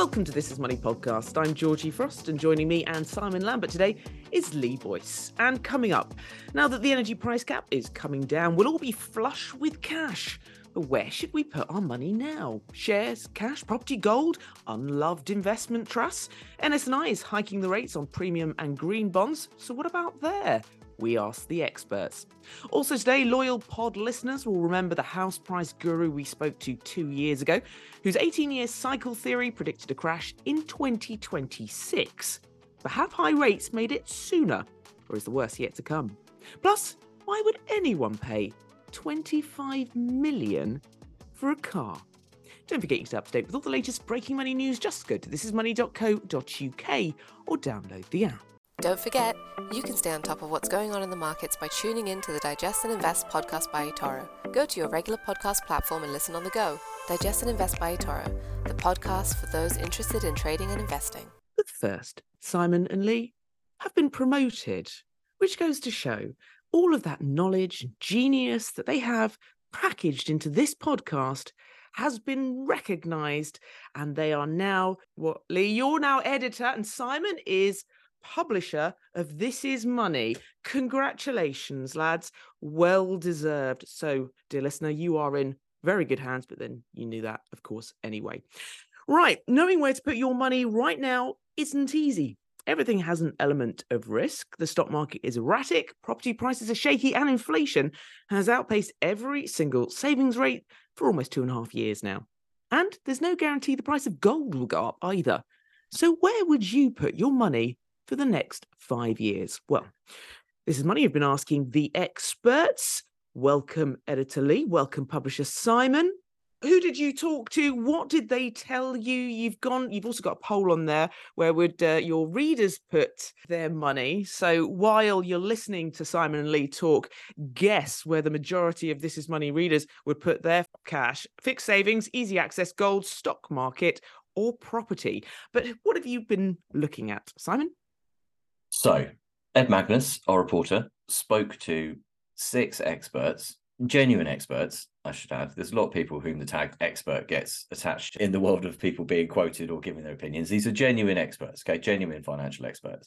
Welcome to This Is Money podcast. I'm Georgie Frost, and joining me and Simon Lambert today is Lee Boyce. And coming up, now that the energy price cap is coming down, we'll all be flush with cash. But where should we put our money now? Shares, cash, property, gold, unloved investment trusts? NS&I is hiking the rates on premium and green bonds, so what about there? We asked the experts. Also today, loyal pod listeners will remember the house price guru we spoke to 2 years ago, whose 18-year cycle theory predicted a crash in 2026. But have high rates made it sooner, or is the worst yet to come? Plus, why would anyone pay 25 million for a car? Don't forget you can stay up to date with all the latest breaking money news. Just go to thisismoney.co.uk or download the app. Don't forget, you can stay on top of what's going on in the markets by tuning in to the Digest and Invest podcast by eToro. Go to your regular podcast platform and listen on the go. Digest and Invest by eToro, the podcast for those interested in trading and investing. But first, Simon and Lee have been promoted, which goes to show all of that knowledge and genius that they have packaged into this podcast has been recognised, and they are now, Lee, you're now editor, and Simon is publisher of This Is Money. Congratulations, lads. Well deserved. So, dear listener, you are in very good hands, but then you knew that, of course, anyway. Right, knowing where to put your money right now isn't easy. Everything has an element of risk. The stock market is erratic, property prices are shaky, and inflation has outpaced every single savings rate for almost 2.5 years now. And there's no guarantee the price of gold will go up either. So where would you put your money for the next 5 years? Well, This Is Money. You've been asking the experts. Welcome, Editor Lee. Welcome, Publisher Simon. Who did you talk to? What did they tell you? You've also got a poll on there. Where would your readers put their money? So while you're listening to Simon and Lee talk, guess where the majority of This Is Money readers would put their cash: fixed savings, easy access, gold, stock market, or property. But what have you been looking at, Simon? So, Ed Magnus, our reporter, spoke to 6 experts, genuine experts, I should add. There's a lot of people whom the tag expert gets attached in the world of people being quoted or giving their opinions. These are genuine experts, okay, genuine financial experts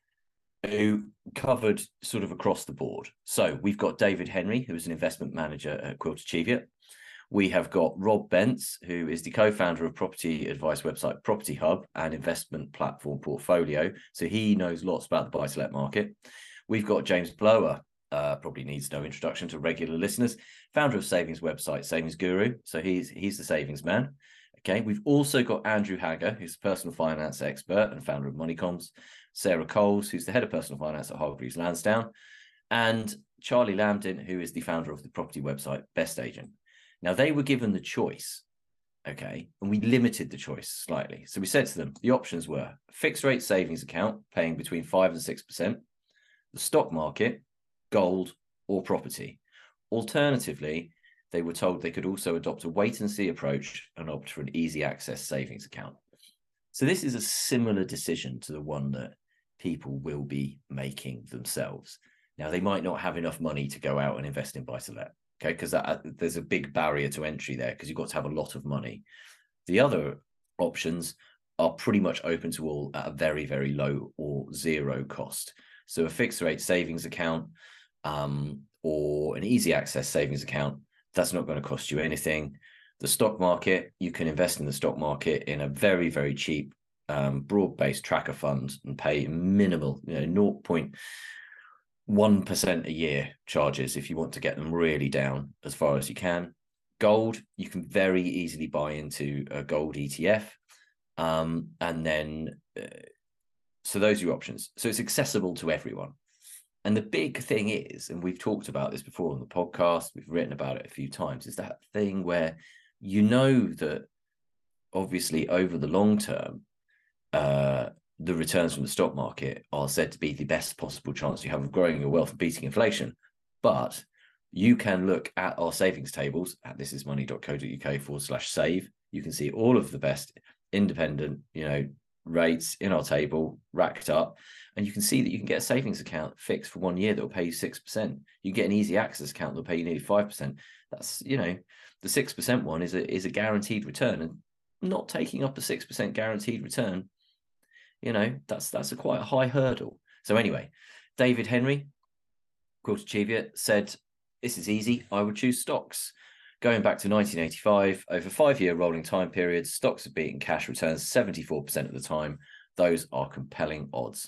who covered sort of across the board. So we've got David Henry, who is an investment manager at Quilter Cheviot. We have got Rob Bentz, who is the co-founder of property advice website Property Hub and investment platform Portfolio. So he knows lots about the buy-to-let market. We've got James Blower, probably needs no introduction to regular listeners, founder of savings website Savings Guru. So he's the savings man. Okay, we've also got Andrew Hagger, who's a personal finance expert and founder of Moneycoms, Sarah Coles, who's the head of personal finance at Hargreaves Lansdown, and Charlie Lambdin, who is the founder of the property website Best Agent. Now, they were given the choice, okay, and we limited the choice slightly. So we said to them, the options were a fixed rate savings account paying between 5 and 6%, the stock market, gold, or property. Alternatively, they were told they could also adopt a wait and see approach and opt for an easy access savings account. So this is a similar decision to the one that people will be making themselves. Now, they might not have enough money to go out and invest in buy-to-let. Okay, because there's a big barrier to entry there because you've got to have a lot of money. The other options are pretty much open to all at a very, very low or zero cost. So a fixed rate savings account or an easy access savings account, that's not going to cost you anything. The stock market, you can invest in the stock market in a very, very cheap broad-based tracker fund and pay minimal, 0.1% a year charges if you want to get them really down as far as you can. Gold, you can very easily buy into a gold ETF. And then, so those are your options. So it's accessible to everyone. And the big thing is, and we've talked about this before on the podcast, we've written about it a few times, is that thing where you know that obviously over the long term, the returns from the stock market are said to be the best possible chance you have of growing your wealth and beating inflation. But you can look at our savings tables at thisismoney.co.uk/save. You can see all of the best independent, rates in our table racked up. And you can see that you can get a savings account fixed for 1 year that will pay you 6%. You get an easy access account that will pay you nearly 5%. That's, the 6% one is a guaranteed return. And not taking up a 6% guaranteed return, that's quite a high hurdle. So anyway, David Henry, Quilter Cheviot, said, this is easy. I would choose stocks. Going back to 1985, over 5-year rolling time periods, stocks have beaten cash returns 74% of the time. Those are compelling odds.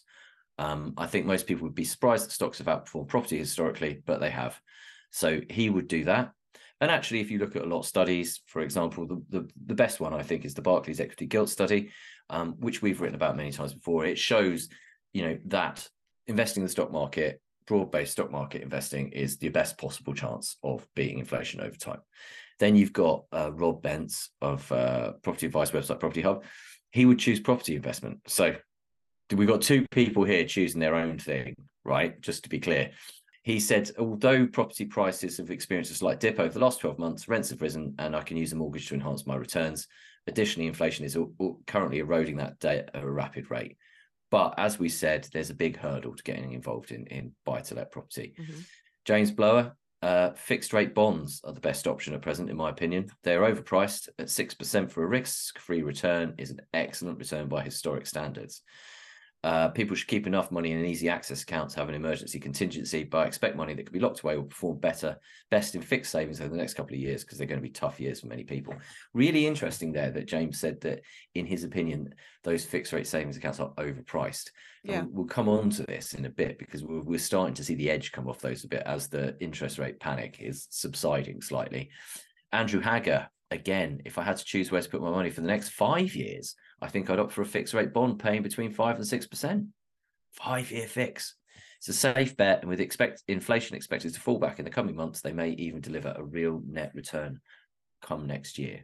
I think most people would be surprised that stocks have outperformed property historically, but they have. So he would do that. And actually, if you look at a lot of studies, for example, the best one, I think, is the Barclays Equity Gilt Study, which we've written about many times before. It shows, that investing in the stock market, broad-based stock market investing, is the best possible chance of beating inflation over time. Then you've got Rob Bentz of property advice website Property Hub. He would choose property investment. So we've got two people here choosing their own thing, right? Just to be clear. He said, although property prices have experienced a slight dip over the last 12 months, rents have risen and I can use a mortgage to enhance my returns. Additionally, inflation is currently eroding that debt at a rapid rate. But as we said, there's a big hurdle to getting involved in buy-to-let property. Mm-hmm. James Blower, fixed rate bonds are the best option at present, in my opinion. They're overpriced at 6% for a risk-free return is an excellent return by historic standards. People should keep enough money in an easy access account to have an emergency contingency, but I expect money that can be locked away will perform best in fixed savings over the next couple of years because they're going to be tough years for many people. Really interesting there that James said that, in his opinion, those fixed rate savings accounts are overpriced. Yeah. And we'll come on to this in a bit because we're starting to see the edge come off those a bit as the interest rate panic is subsiding slightly. Andrew Hagger, again, if I had to choose where to put my money for the next 5 years, I think I'd opt for a fixed rate bond paying between 5 and 6%. 5-year fix. It's a safe bet, and with inflation expected to fall back in the coming months, they may even deliver a real net return come next year.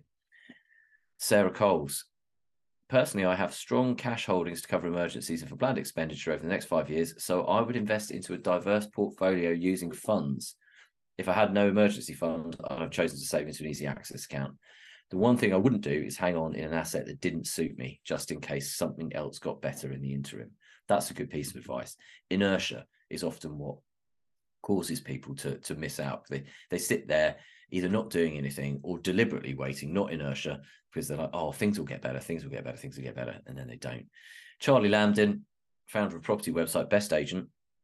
Sarah Coles. Personally, I have strong cash holdings to cover emergencies and for planned expenditure over the next 5 years, so I would invest into a diverse portfolio using funds. If I had no emergency fund, I'd have chosen to save into an easy access account. The one thing I wouldn't do is hang on in an asset that didn't suit me, just in case something else got better in the interim. That's a good piece of advice. Inertia is often what causes people to miss out. They sit there either not doing anything or deliberately waiting, not inertia, because they're like, oh, things will get better, things will get better, things will get better, and then they don't. Charlie Lambden, founder of property website Best Agent.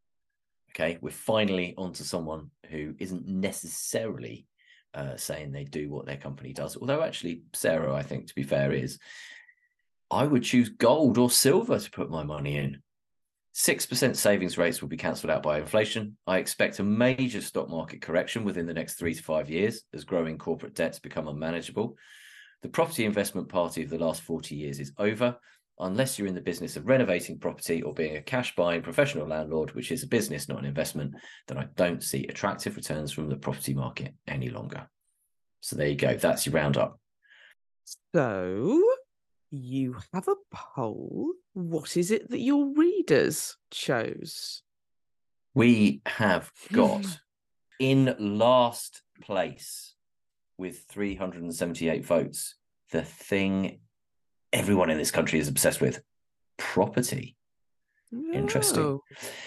Okay, we're finally onto someone who isn't necessarily saying they do what their company does. Although actually, Sarah, I think, to be fair, is I would choose gold or silver to put my money in. 6% savings rates will be cancelled out by inflation. I expect a major stock market correction within the next 3 to 5 years as growing corporate debts become unmanageable. The property investment party of the last 40 years is over. Unless you're in the business of renovating property or being a cash buying professional landlord, which is a business, not an investment, then I don't see attractive returns from the property market any longer. So there you go. That's your roundup. So you have a poll. What is it that your readers chose? We have got in last place with 378 votes, the thing everyone in this country is obsessed with, property. Interesting.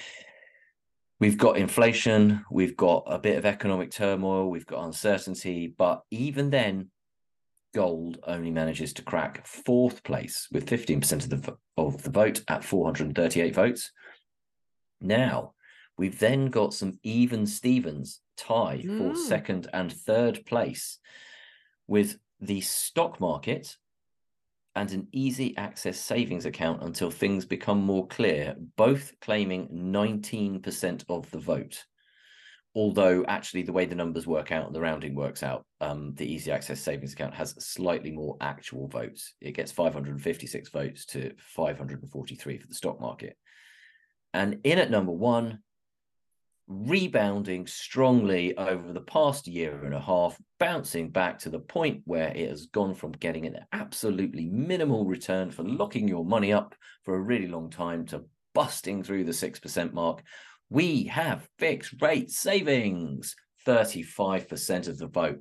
We've got inflation, we've got a bit of economic turmoil, we've got uncertainty, but even then, gold only manages to crack 4th place with 15% of the vote at 438 votes. Now, we've then got some even Stevens tie for 2nd and 3rd place with the stock market and an easy access savings account until things become more clear, both claiming 19% of the vote. Although actually the way the numbers work out and the rounding works out, the easy access savings account has slightly more actual votes. It gets 556 votes to 543 for the stock market. And in at number 1, rebounding strongly over the past year and a half, bouncing back to the point where it has gone from getting an absolutely minimal return for locking your money up for a really long time to busting through the 6% mark. We have fixed rate savings, 35% of the vote,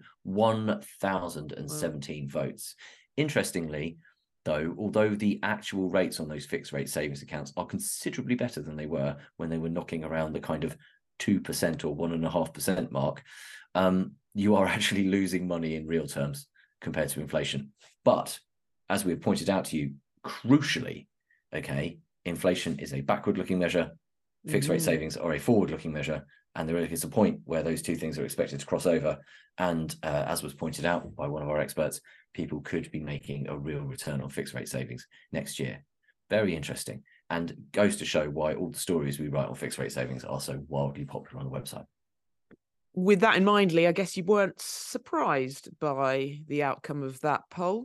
1,017 votes. Interestingly, though, although the actual rates on those fixed rate savings accounts are considerably better than they were when they were knocking around the kind of 2% or 1.5% mark, you are actually losing money in real terms compared to inflation. But as we have pointed out to you, crucially, okay, inflation is a backward-looking measure, fixed rate savings are a forward-looking measure, and there is a point where those two things are expected to cross over. And as was pointed out by one of our experts, people could be making a real return on fixed rate savings next year. Very interesting, and goes to show why all the stories we write on fixed rate savings are so wildly popular on the website. With that in mind, Lee, I guess you weren't surprised by the outcome of that poll?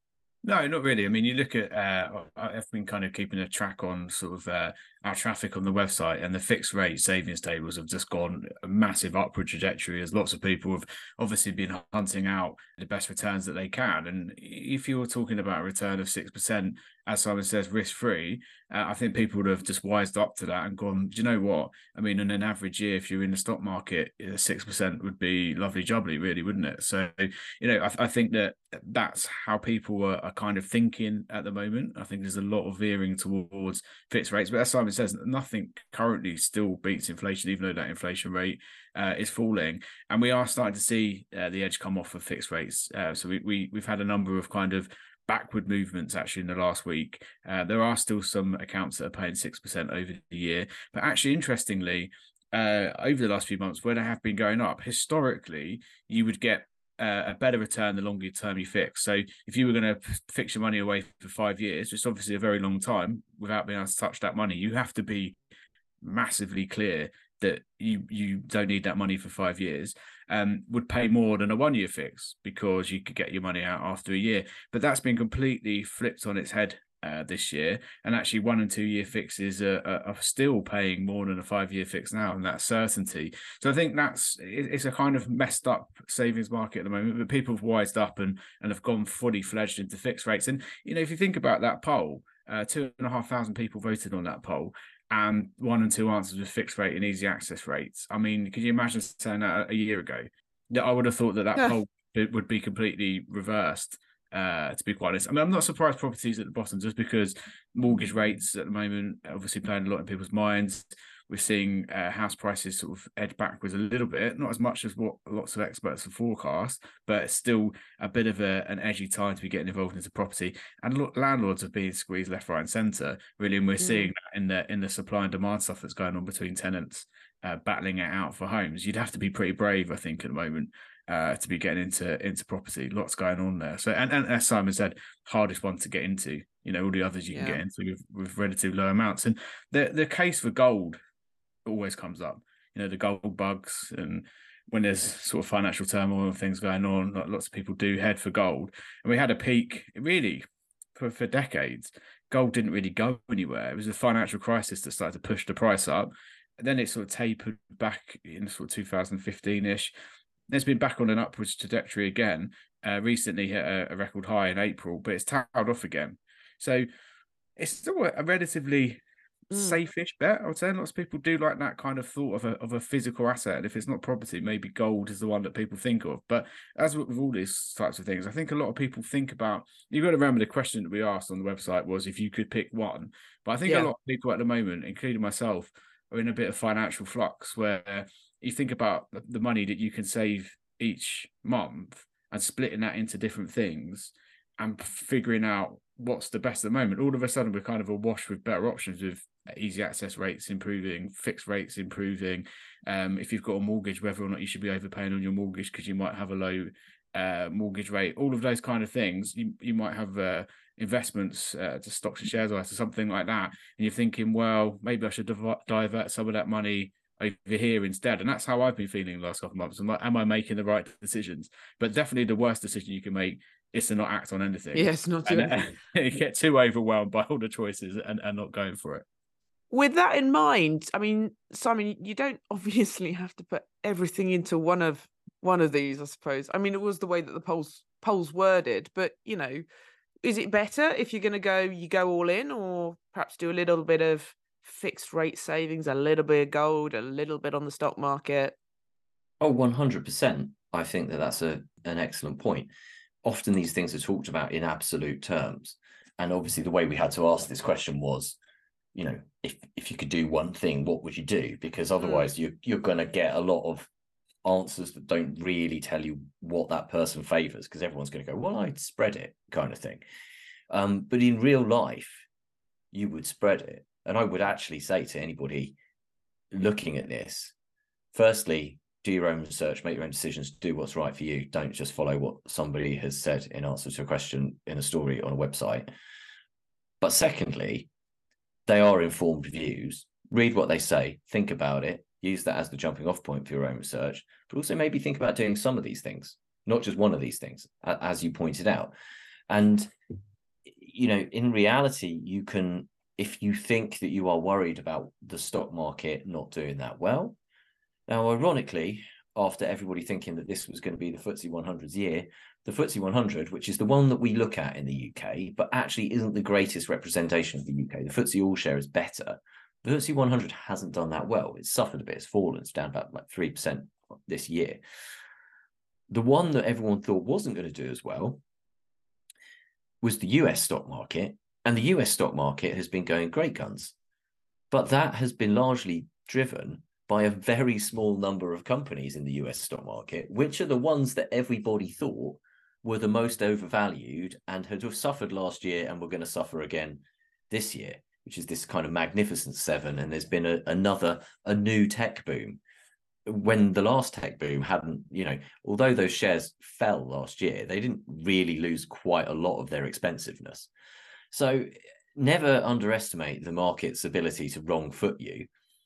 No, not really. I mean, you look at, I've been kind of keeping a track on sort of our traffic on the website, and the fixed rate savings tables have just gone a massive upward trajectory, as lots of people have obviously been hunting out the best returns that they can. And if you're talking about a return of 6%, as Simon says, risk-free, I think people would have just wised up to that and gone, do you know what? I mean, in an average year, if you're in the stock market, 6% would be lovely jubbly, really, wouldn't it? So, I think that that's how people are kind of thinking at the moment. I think there's a lot of veering towards fixed rates, but as Simon says, nothing currently still beats inflation, even though that inflation rate is falling, and we are starting to see the edge come off of fixed rates. So we've had a number of kind of backward movements actually in the last week. There are still some accounts that are paying 6% over the year, but actually interestingly, over the last few months where they have been going up, historically you would get a better return the longer term you fix. So if you were going to fix your money away for 5 years, which is obviously a very long time, without being able to touch that money, you have to be massively clear that you don't need that money for 5 years, would pay more than a 1 year fix because you could get your money out after a year. But that's been completely flipped on its head this year, and actually 1 and 2 year fixes are still paying more than a 5 year fix now, and that certainty. So I think it's a kind of messed up savings market at the moment, but people have wised up and have gone fully fledged into fixed rates. And if you think about that poll, 2,500 people voted on that poll, and 1 and 2 answers with fixed rate and easy access rates. I mean, could you imagine saying that a year ago? I would have thought that poll would be completely reversed, to be quite honest. I mean, I'm not surprised properties at the bottom, just because mortgage rates at the moment obviously playing a lot in people's minds. We're seeing house prices sort of edge backwards a little bit, not as much as what lots of experts have forecast, but it's still a bit of an edgy time to be getting involved into property. And landlords are being squeezed left, right, and centre, really. And we're seeing that in the supply and demand stuff that's going on between tenants battling it out for homes. You'd have to be pretty brave, I think, at the moment to be getting into property. Lots going on there. So, and as Simon said, hardest one to get into. All the others you can get into with relatively low amounts. And the case for gold always comes up, the gold bugs, and when there's sort of financial turmoil and things going on, lots of people do head for gold. And we had a peak really for decades. Gold didn't really go anywhere. It was a financial crisis that started to push the price up, and then it sort of tapered back in sort of 2015-ish. It's been back on an upwards trajectory again, recently hit a record high in April, but it's tailed off again. So it's still a relatively safe-ish bet, I would say. Lots of people do like that kind of thought of a physical asset, and if it's not property, maybe gold is the one that people think of. But as with all these types of things, I think a lot of people think about, you've got to remember the question that we asked on the website was if you could pick one. But I think a lot of people at the moment, including myself, are in a bit of financial flux where you think about the money that you can save each month and splitting that into different things and figuring out what's the best at the moment. All of a sudden, we're kind of awash with better options, with easy access rates improving, fixed rates improving. If you've got a mortgage, whether or not you should be overpaying on your mortgage because you might have a low mortgage rate, all of those kind of things. You might have investments to stocks and shares or something like that, and you're thinking, well, maybe I should divert some of that money over here instead. And that's how I've been feeling the last couple of months. I'm like, am I making the right decisions? But definitely the worst decision you can make is to not act on anything. Yes, not to you get too overwhelmed by all the choices and not going for it. With that in mind, I mean, Simon, you don't obviously have to put everything into one of these, I suppose. I mean, it was the way that the polls worded, but is it better if you're going to you go all in, or perhaps do a little bit of fixed rate savings, a little bit of gold, a little bit on the stock market? Oh, 100%. I think that's an excellent point. Often these things are talked about in absolute terms. And obviously the way we had to ask this question was, if you could do one thing, what would you do? Because otherwise you're going to get a lot of answers that don't really tell you what that person favors, because everyone's going to go, well, I'd spread it kind of thing. But in real life, you would spread it. And I would actually say to anybody looking at this, firstly, do your own research, make your own decisions, do what's right for you. Don't just follow what somebody has said in answer to a question in a story on a website. But secondly, they are informed views. Read what they say, think about it, use that as the jumping off point for your own research, but also maybe think about doing some of these things, not just one of these things, as you pointed out. And, you know, in reality, you can, if you think that you are worried about the stock market not doing that well. Now, ironically, after everybody thinking that this was going to be the FTSE 100's year, the FTSE 100, which is the one that we look at in the UK, but actually isn't the greatest representation of the UK. The FTSE All-Share is better. The FTSE 100 hasn't done that well. It's suffered a bit. It's fallen. It's down about like 3% this year. The one that everyone thought wasn't going to do as well was the US stock market. And the US stock market has been going great guns. But that has been largely driven by a very small number of companies in the US stock market, which are the ones that everybody thought were the most overvalued and had suffered last year and were going to suffer again this year, which is this kind of magnificent seven. And there's been a new tech boom. When the last tech boom hadn't, you know, although those shares fell last year, they didn't really lose quite a lot of their expensiveness. So never underestimate the market's ability to wrong foot you.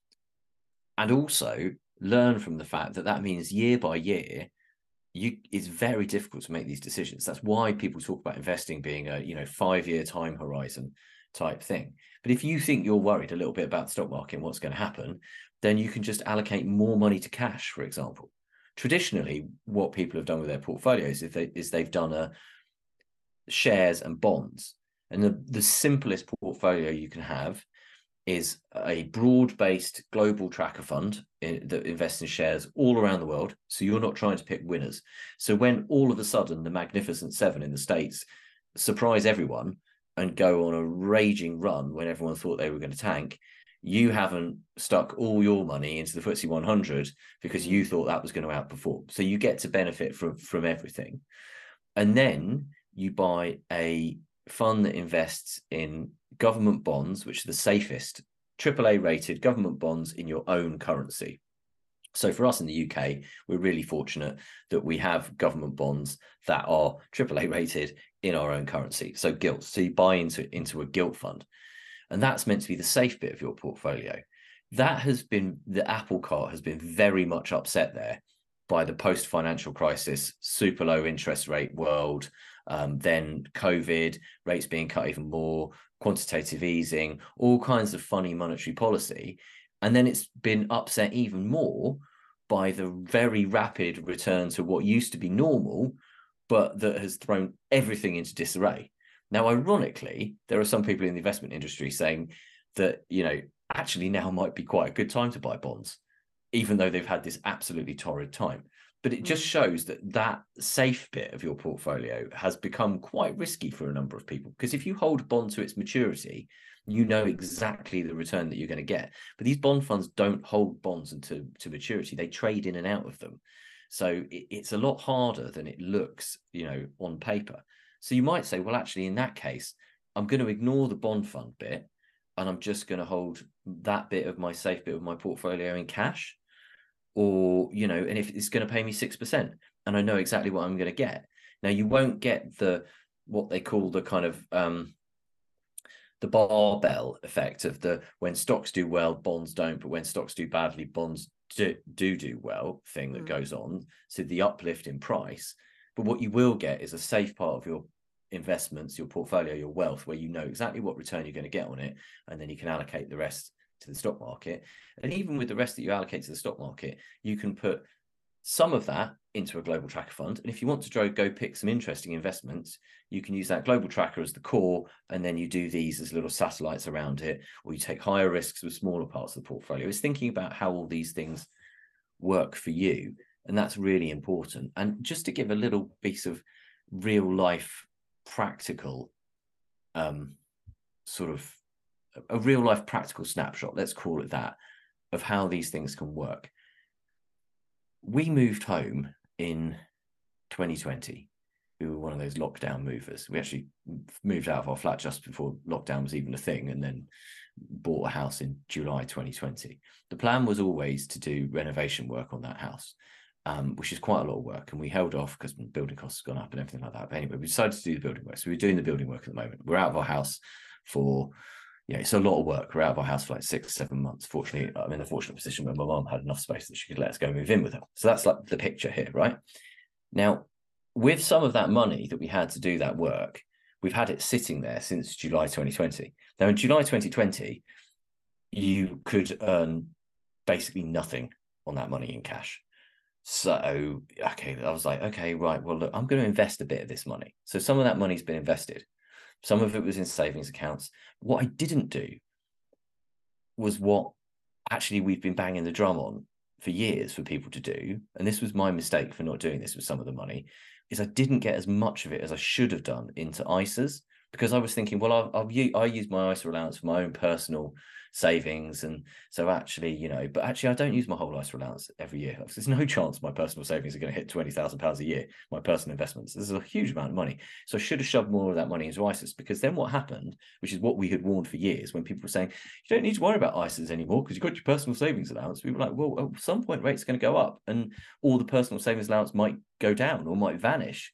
And also learn from the fact that that means year by year, it's very difficult to make these decisions. That's why people talk about investing being a 5-year time horizon type thing. But if you think you're worried a little bit about the stock market and what's going to happen, then you can just allocate more money to cash, for example. Traditionally, what people have done with their portfolios is they've done shares and bonds. And the simplest portfolio you can have is a broad-based global tracker fund that invests in shares all around the world. So you're not trying to pick winners. So when all of a sudden the Magnificent Seven in the States surprise everyone and go on a raging run when everyone thought they were going to tank, you haven't stuck all your money into the FTSE 100 because you thought that was going to outperform. So you get to benefit from everything. And then you buy a fund that invests in government bonds, which are the safest AAA rated government bonds in your own currency. So for us in the UK, we're really fortunate that we have government bonds that are AAA rated in our own currency. So gilts. So you buy into a gilt fund. And that's meant to be the safe bit of your portfolio. That has been, the apple cart has been very much upset there by the post-financial crisis, super low interest rate world, then COVID, rates being cut even more, quantitative easing, all kinds of funny monetary policy. And then it's been upset even more by the very rapid return to what used to be normal, but that has thrown everything into disarray. Now, ironically, there are some people in the investment industry saying that, actually now might be quite a good time to buy bonds, even though they've had this absolutely torrid time. But it just shows that safe bit of your portfolio has become quite risky for a number of people, because if you hold a bond to its maturity, you know exactly the return that you're going to get. But these bond funds don't hold bonds to maturity. They trade in and out of them. So it's a lot harder than it looks, on paper. So you might say, well, actually, in that case, I'm going to ignore the bond fund bit and I'm just going to hold that bit of my safe bit of my portfolio in cash. Or, and if it's going to pay me 6% and I know exactly what I'm going to get. Now, you won't get what they call the kind of the barbell effect of when stocks do well, bonds don't, but when stocks do badly, bonds do well thing that goes on. So the uplift in price. But what you will get is a safe part of your investments, your portfolio, your wealth, where you know exactly what return you're going to get on it. And then you can allocate the rest to the stock market. And even with the rest that you allocate to the stock market, you can put some of that into a global tracker fund. And if you want to go pick some interesting investments, you can use that global tracker as the core, and then you do these as little satellites around it, or you take higher risks with smaller parts of the portfolio. It's thinking about how all these things work for you. And that's really important. And just to give a little piece of real life practical sort of a real life practical snapshot, let's call it that, of how these things can work. We moved home in 2020. we were one of those lockdown movers. We actually moved out of our flat just before lockdown was even a thing, and then bought a house in July 2020. The plan was always to do renovation work on that house, which is quite a lot of work, and we held off because building costs have gone up and everything like that. But anyway, we decided to do the building work. So we're doing the building work at the moment. We're out of our house for, it's a lot of work. We're out of our house for like 6-7 months. Fortunately, I'm in the fortunate position where my mum had enough space that she could let us go move in with her. So that's like the picture here, right? Now, with some of that money that we had to do that work, we've had it sitting there since July 2020. Now, in July 2020, you could earn basically nothing on that money in cash. So, okay, I was like, okay, right, well, look, I'm going to invest a bit of this money. So some of that money's been invested. Some of it was in savings accounts. What I didn't do was what actually we've been banging the drum on for years for people to do. And this was my mistake for not doing this with some of the money, is I didn't get as much of it as I should have done into ISAs, because I was thinking, well, I use my ISA allowance for my own personal savings. And so actually, but actually I don't use my whole ISA allowance every year. There's no chance my personal savings are going to hit £20,000 a year, my personal investments. This is a huge amount of money. So I should have shoved more of that money into ISAs, because then what happened, which is what we had warned for years, when people were saying, you don't need to worry about ISAs anymore because you've got your personal savings allowance. We were like, well, at some point rates are going to go up and all the personal savings allowance might go down or might vanish.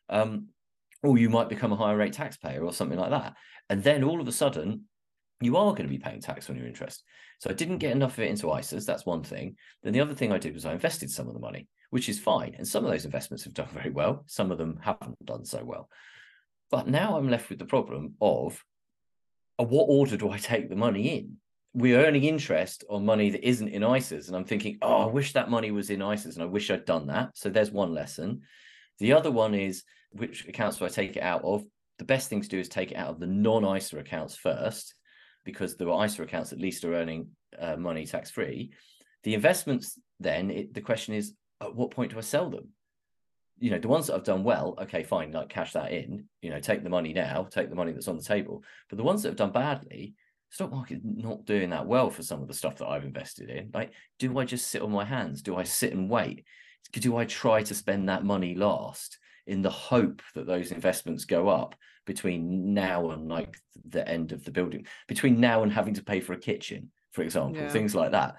Or you might become a higher rate taxpayer or something like that. And then all of a sudden, you are going to be paying tax on your interest. So I didn't get enough of it into ISAs. That's one thing. Then the other thing I did was I invested some of the money, which is fine. And some of those investments have done very well. Some of them haven't done so well. But now I'm left with the problem of what order do I take the money in? We're earning interest on money that isn't in ISAs. And I'm thinking, I wish that money was in ISAs and I wish I'd done that. So there's one lesson. The other one is, which accounts do I take it out of? The best thing to do is take it out of the non-ISA accounts first, because the ISA accounts at least are earning money tax-free. The investments then, the question is, at what point do I sell them? The ones that have done well, okay, fine, like cash that in, take the money now, take the money that's on the table. But the ones that have done badly, stock market not doing that well for some of the stuff that I've invested in. Like, do I just sit on my hands? Do I sit and wait? Do I try to spend that money last in the hope that those investments go up between now and like the end of the building, between now and having to pay for a kitchen, for example, things like that?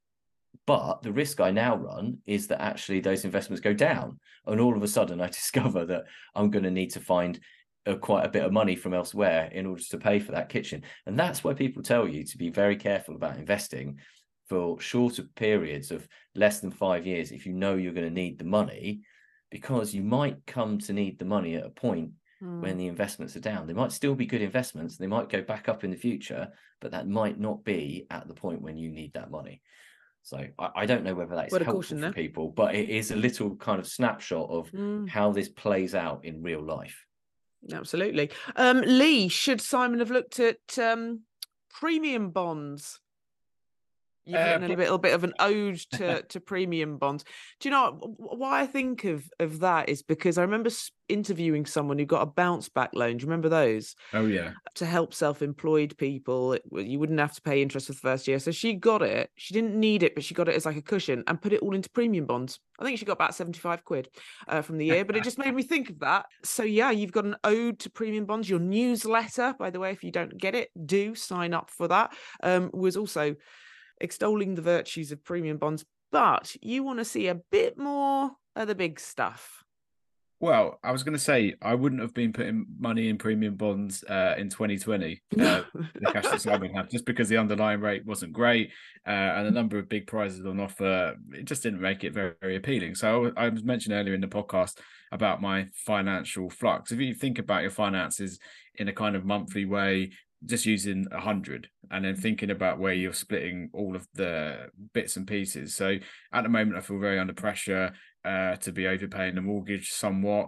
But the risk I now run is that actually those investments go down, and all of a sudden I discover that I'm going to need to find quite a bit of money from elsewhere in order to pay for that kitchen. And that's why people tell you to be very careful about investing for shorter periods of less than 5 years if you know you're going to need the money, because you might come to need the money at a point when the investments are down. They might still be good investments. They might go back up in the future, but that might not be at the point when you need that money. So I don't know whether that is helpful for people, but it is a little kind of snapshot of how this plays out in real life. Absolutely. Lee, should Simon have looked at premium bonds? You've written a little bit of an ode to premium bonds. Do you know why I think of that is because I remember interviewing someone who got a bounce back loan. Do you remember those? Oh, yeah. To help self-employed people. You wouldn't have to pay interest for the first year. So she got it. She didn't need it, but she got it as like a cushion and put it all into premium bonds. I think she got about 75 quid from the year, but it just made me think of that. So yeah, you've got an ode to premium bonds. Your newsletter, by the way, if you don't get it, do sign up for that. Was also extolling the virtues of premium bonds, but you want to see a bit more of the big stuff. Well, I was going to say, I wouldn't have been putting money in premium bonds in 2020, the cash that Simon had, just because the underlying rate wasn't great and the number of big prizes on offer, it just didn't make it very, very appealing. So I was mentioned earlier in the podcast about my financial flux. If you think about your finances in a kind of monthly way, just using 100 and then thinking about where you're splitting all of the bits and pieces. So at the moment, I feel very under pressure to be overpaying the mortgage somewhat,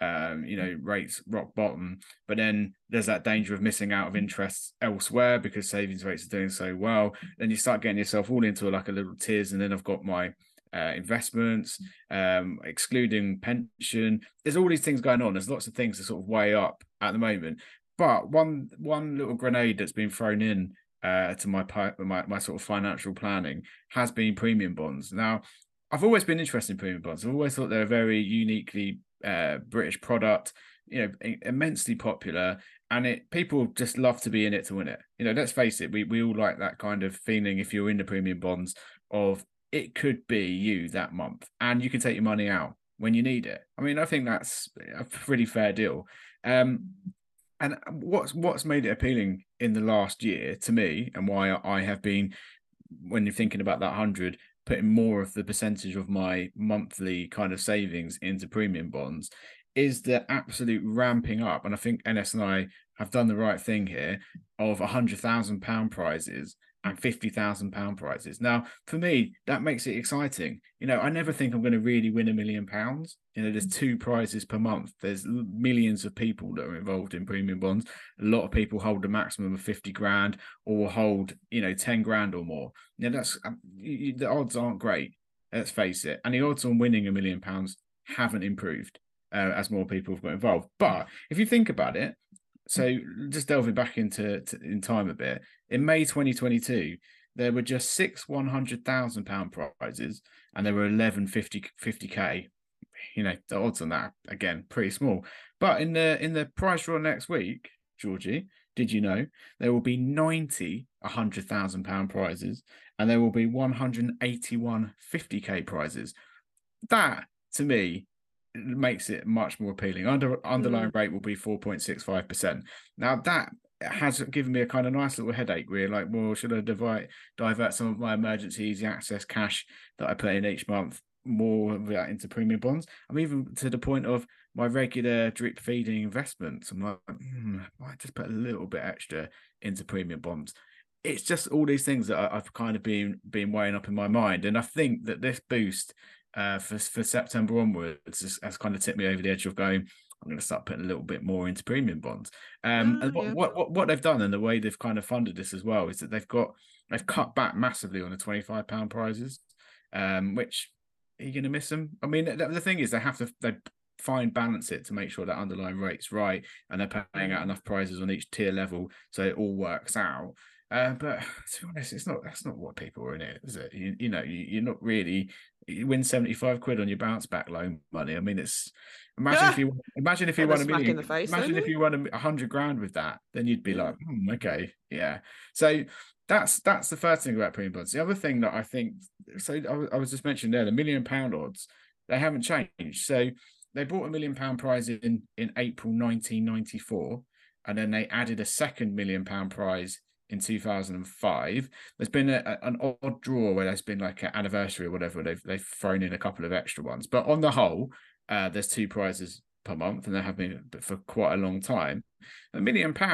rates rock bottom, but then there's that danger of missing out of interest elsewhere because savings rates are doing so well. Then you start getting yourself all into like a little tiers, and then I've got my investments, excluding pension. There's all these things going on. There's lots of things to sort of weigh up at the moment. But one little grenade that's been thrown in to my sort of financial planning has been premium bonds. Now, I've always been interested in premium bonds. I've always thought they're a very uniquely British product, immensely popular, and people just love to be in it to win it. Let's face it, we all like that kind of feeling if you're in the premium bonds of it could be you that month, and you can take your money out when you need it. I mean, I think that's a pretty fair deal. And what's made it appealing in the last year to me, and why I have been, when you're thinking about that 100, putting more of the percentage of my monthly kind of savings into premium bonds, is the absolute ramping up. And I think NS&I have done the right thing here of £100,000 prizes and £50,000 prizes. Now, for me, that makes it exciting. I never think I'm going to really win £1 million. There's 2 prizes per month. There's millions of people that are involved in premium bonds. A lot of people hold a maximum of 50 grand or hold, 10 grand or more. That's the odds aren't great. Let's face it. And the odds on winning £1 million haven't improved as more people have got involved. But if you think about it, so just delving back in time a bit, in May 2022, there were just 6 £100,000 prizes, and there were 11 50k. The odds on that, again, pretty small. But in the prize draw next week, Georgie, did you know there will be 90 £100,000 prizes, and there will be 181 50k prizes? That, to me, makes it much more appealing. Underlying rate will be 4.65%. Now that has given me a kind of nice little headache where like, well, should I divert some of my emergency easy access cash that I put in each month more of that into premium bonds? I'm even to the point of my regular drip feeding investments. I'm like, I might just put a little bit extra into premium bonds. It's just all these things that I've kind of been weighing up in my mind. And I think that this boost for September onwards has kind of tipped me over the edge of going, I'm going to start putting a little bit more into premium bonds. And what they've done and the way they've kind of funded this as well is that they've cut back massively on the £25 prizes, which are you going to miss them? I mean, the thing is they balance it to make sure that underlying rate's right, and they're paying out enough prizes on each tier level so it all works out. But to be honest, that's not what people are in it, is it? You're not really. You win 75 quid on your bounce back loan money. I mean, it's imagine if you won $1 million. Imagine if you won 100 grand with that, then you'd be like, okay, yeah. So that's the first thing about premium bonds. The other thing that I think, so I was just mentioning there, the £1 million odds, they haven't changed. So they bought £1 million prize in April 1994, and then they added a second £1 million prize in 2005. There's been an odd draw where there's been like an anniversary or whatever. They've thrown in a couple of extra ones, but on the whole, there's 2 prizes per month, and there have been for quite a long time. £1 million in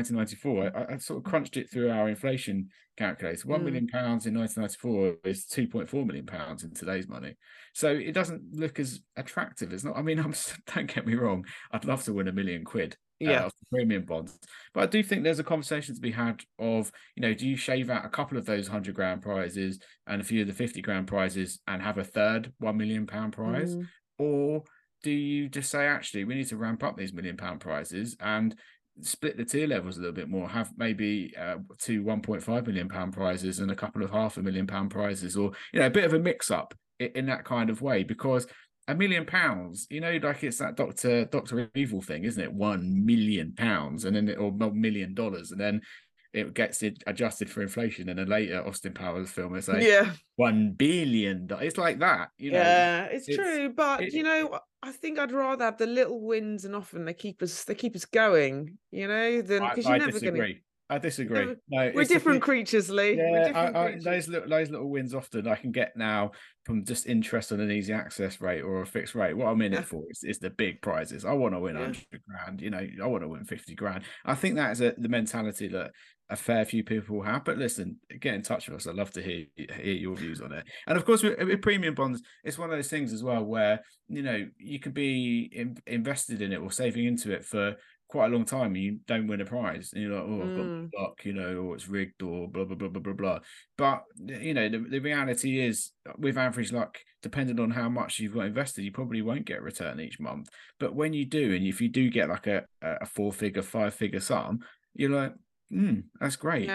1994. I sort of crunched it through our inflation calculator. £1 million in 1994 is £2.4 million in today's money. So it doesn't look as attractive. It's not. I mean, don't get me wrong. I'd love to win £1 million quid. Of the premium bonds, but I do think there's a conversation to be had of, do you shave out a couple of those 100 grand prizes and a few of the 50 grand prizes and have a third £1 million prize, or do you just say, actually, we need to ramp up these £1 million prizes and split the tier levels a little bit more, have maybe 2 £1.5 million prizes and a couple of £500,000 prizes, or a bit of a mix up in that kind of way? Because £1 million, like it's that Dr. Evil thing, isn't it? £1 million, and then or $1 million, and then it gets adjusted for inflation, and then later Austin Powers film is like $1 billion. It's like that, Yeah, it's true, but I think I'd rather have the little wins, and often they keep us going, than because you're never going to. I disagree. No, we're different creatures, Lee. Yeah, those little wins often I can get now from just interest on an easy access rate or a fixed rate. What I'm in it for is the big prizes. I want to win 100 grand. I want to win 50 grand. I think that is the mentality that a fair few people have. But listen, get in touch with us. I'd love to hear your views on it. And of course, with premium bonds, it's one of those things as well where you could be invested in it or saving into it for quite a long time and you don't win a prize, and you're like, I've got luck, or it's rigged, or blah blah blah blah blah blah. But the reality is, with average luck, depending on how much you've got invested, you probably won't get a return each month. But when you do, and if you do get like a 4-figure, 5-figure sum, you're like, that's great.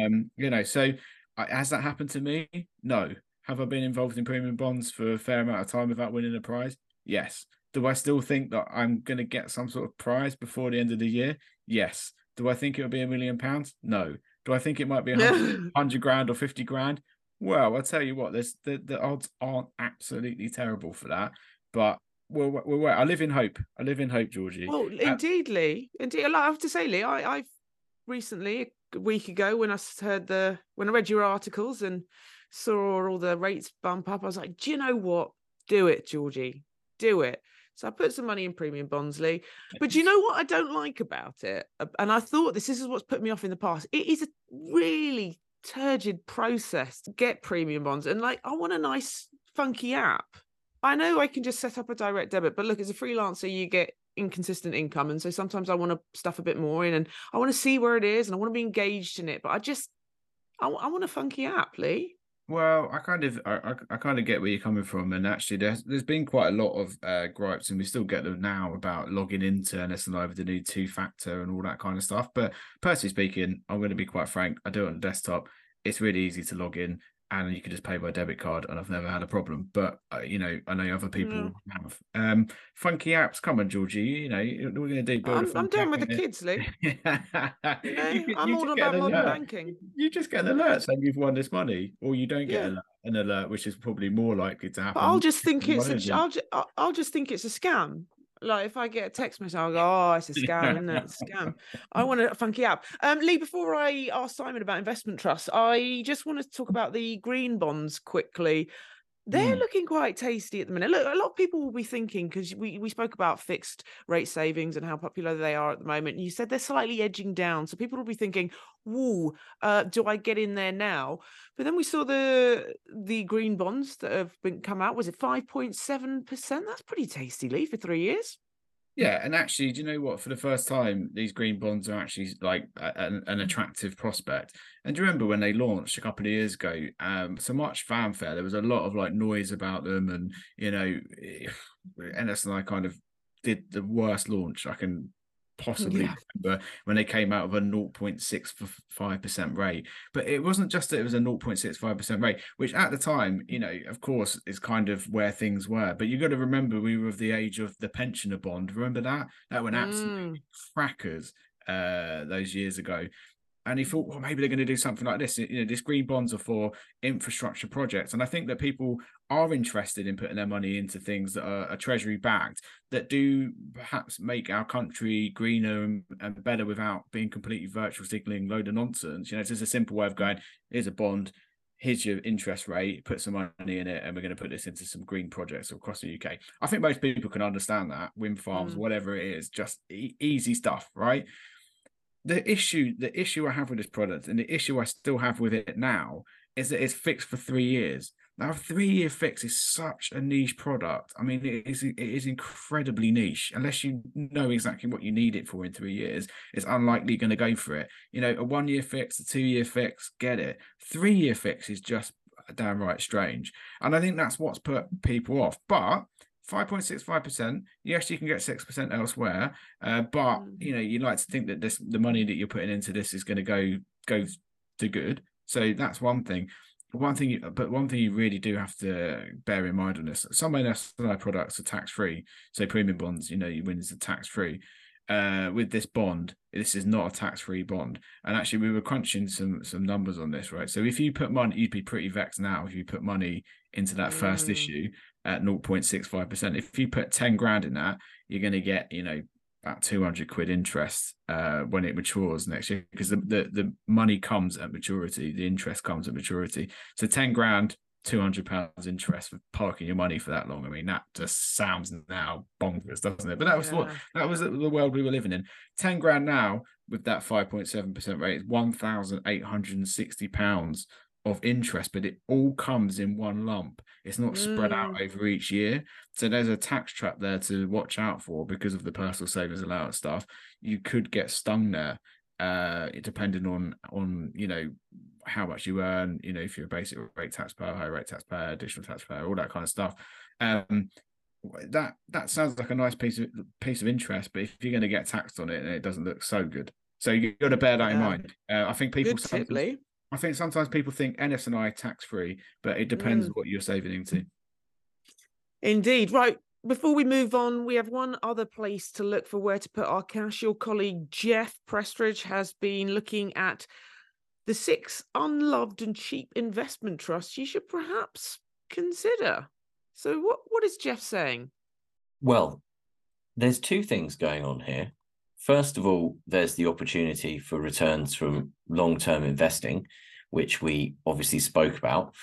So has that happened to me? No. Have I been involved in premium bonds for a fair amount of time without winning a prize? Yes. Do I still think that I'm going to get some sort of prize before the end of the year? Yes. Do I think it'll be £1 million? No. Do I think it might be 100 grand or 50 grand? Well, I'll tell you what, the odds aren't absolutely terrible for that. But I live in hope. I live in hope, Georgie. Well, indeed, Lee. Indeed, I have to say, Lee, I've recently, a week ago, when I read your articles and saw all the rates bump up, I was like, do you know what? Do it, Georgie. Do it. So I put some money in premium bonds, Lee. But do you know what I don't like about it? And I thought this is what's put me off in the past. It is a really turgid process to get premium bonds. And like, I want a nice, funky app. I know I can just set up a direct debit, but look, as a freelancer, you get inconsistent income. And so sometimes I want to stuff a bit more in and I want to see where it is and I want to be engaged in it. But I want a funky app, Lee. Well, I kind of get where you're coming from, and actually, there's been quite a lot of gripes, and we still get them now about logging into NS&I with the new 2-factor and all that kind of stuff. But personally speaking, I'm going to be quite frank. I do it on the desktop. It's really easy to log in, and you can just pay by debit card, and I've never had a problem. But I know other people have. Funky apps, come on, Georgie. We're going to do. I'm done with the kids, Lee. I'm all about modern banking. You just get an alert saying you've won this money, or you don't get an alert, which is probably more likely to happen. But I'll just think it's I'll just think it's a scam. Like if I get a text message, I'll go, "Oh, it's a scam, isn't it? It's a scam." I want a funky app. Lee, before I ask Simon about investment trusts, I just want to talk about the green bonds quickly. They're looking quite tasty at the minute. Look, a lot of people will be thinking, because we spoke about fixed rate savings and how popular they are at the moment. And you said they're slightly edging down. So people will be thinking, woo, do I get in there now? But then we saw the green bonds that have come out. Was it 5.7%? That's pretty tasty, Lee, for 3 years. Yeah, and actually, do you know what? For the first time, these green bonds are actually like an attractive prospect. And do you remember when they launched a couple of years ago? So much fanfare. There was a lot of like noise about them, and NS&I kind of did the worst launch I can possibly remember, when they came out of a 0.65% rate. But it wasn't just that it was a 0.65% rate, which at the time, of course, is kind of where things were. But you got to remember, we were of the age of the pensioner bond. Remember that? That went absolutely crackers those years ago. And he thought, well, maybe they're going to do something like this. These green bonds are for infrastructure projects. And I think that people are interested in putting their money into things that are treasury backed, that do perhaps make our country greener and better without being completely virtual signaling load of nonsense. It's just a simple way of going, here's a bond, here's your interest rate, put some money in it, and we're going to put this into some green projects across the UK. I think most people can understand that. Wind farms, whatever it is, just easy stuff, right? The issue I have with this product, and the issue I still have with it now, is that it's fixed for 3 years. Now, a 3-year fix is such a niche product. I mean, it is incredibly niche. Unless you know exactly what you need it for in 3 years, it's unlikely going to go for it. A 1-year fix, a 2-year fix, get it. 3-year fix is just downright strange. And I think that's what's put people off. But 5.65%, yes, you can get 6% elsewhere, but you'd like to think that the money that you're putting into this is going to go to good. So that's one thing. One thing you really do have to bear in mind on this: some NS&I products are tax free. So premium bonds, you win is tax free. With this bond, this is not a tax-free bond. And actually, we were crunching some numbers on this, right? So if you put money, you'd be pretty vexed now if you put money into that first issue at 0.65%. If you put 10 grand in that, you're going to get, about 200 quid interest when it matures next year, because the money comes at maturity, the interest comes at maturity. So 10 grand, £200 interest for parking your money for that long. I mean, that just sounds now bonkers, doesn't it? But that was the world we were living in. 10 grand now with that 5.7% rate is £1,860 of interest, but it all comes in one lump. It's not spread out over each year. So there's a tax trap there to watch out for because of the personal savings allowance stuff. You could get stung there, depending on how much you earn, if you're a basic rate taxpayer, high rate taxpayer, additional taxpayer, all that kind of stuff. That sounds like a nice piece of interest, but if you're going to get taxed on it, it doesn't look so good. So you've got to bear that in mind. I think people sometimes people think NS&I tax free, but it depends what you're saving into. Indeed. Right. Before we move on, we have one other place to look for where to put our cash. Your colleague Jeff Prestridge has been looking at the 6 unloved and cheap investment trusts you should perhaps consider. So what is Jeff saying? Well, there's two things going on here. First of all, there's the opportunity for returns from long-term investing, which we obviously spoke about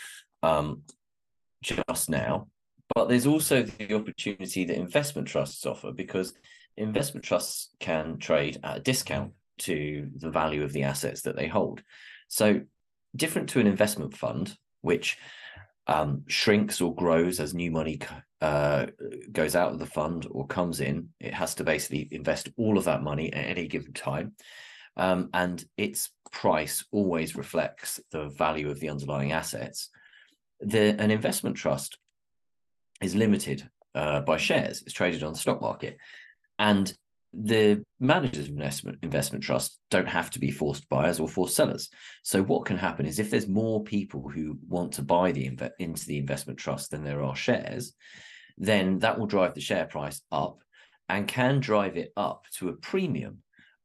just now. But there's also the opportunity that investment trusts offer, because investment trusts can trade at a discount to the value of the assets that they hold. So different to an investment fund, which shrinks or grows as new money goes out of the fund or comes in. It has to basically invest all of that money at any given time. And its price always reflects the value of the underlying assets. An investment trust is limited by shares. It's traded on the stock market. And the managers of investment trusts don't have to be forced buyers or forced sellers. So what can happen is, if there's more people who want to buy into the investment trust than there are shares, then that will drive the share price up and can drive it up to a premium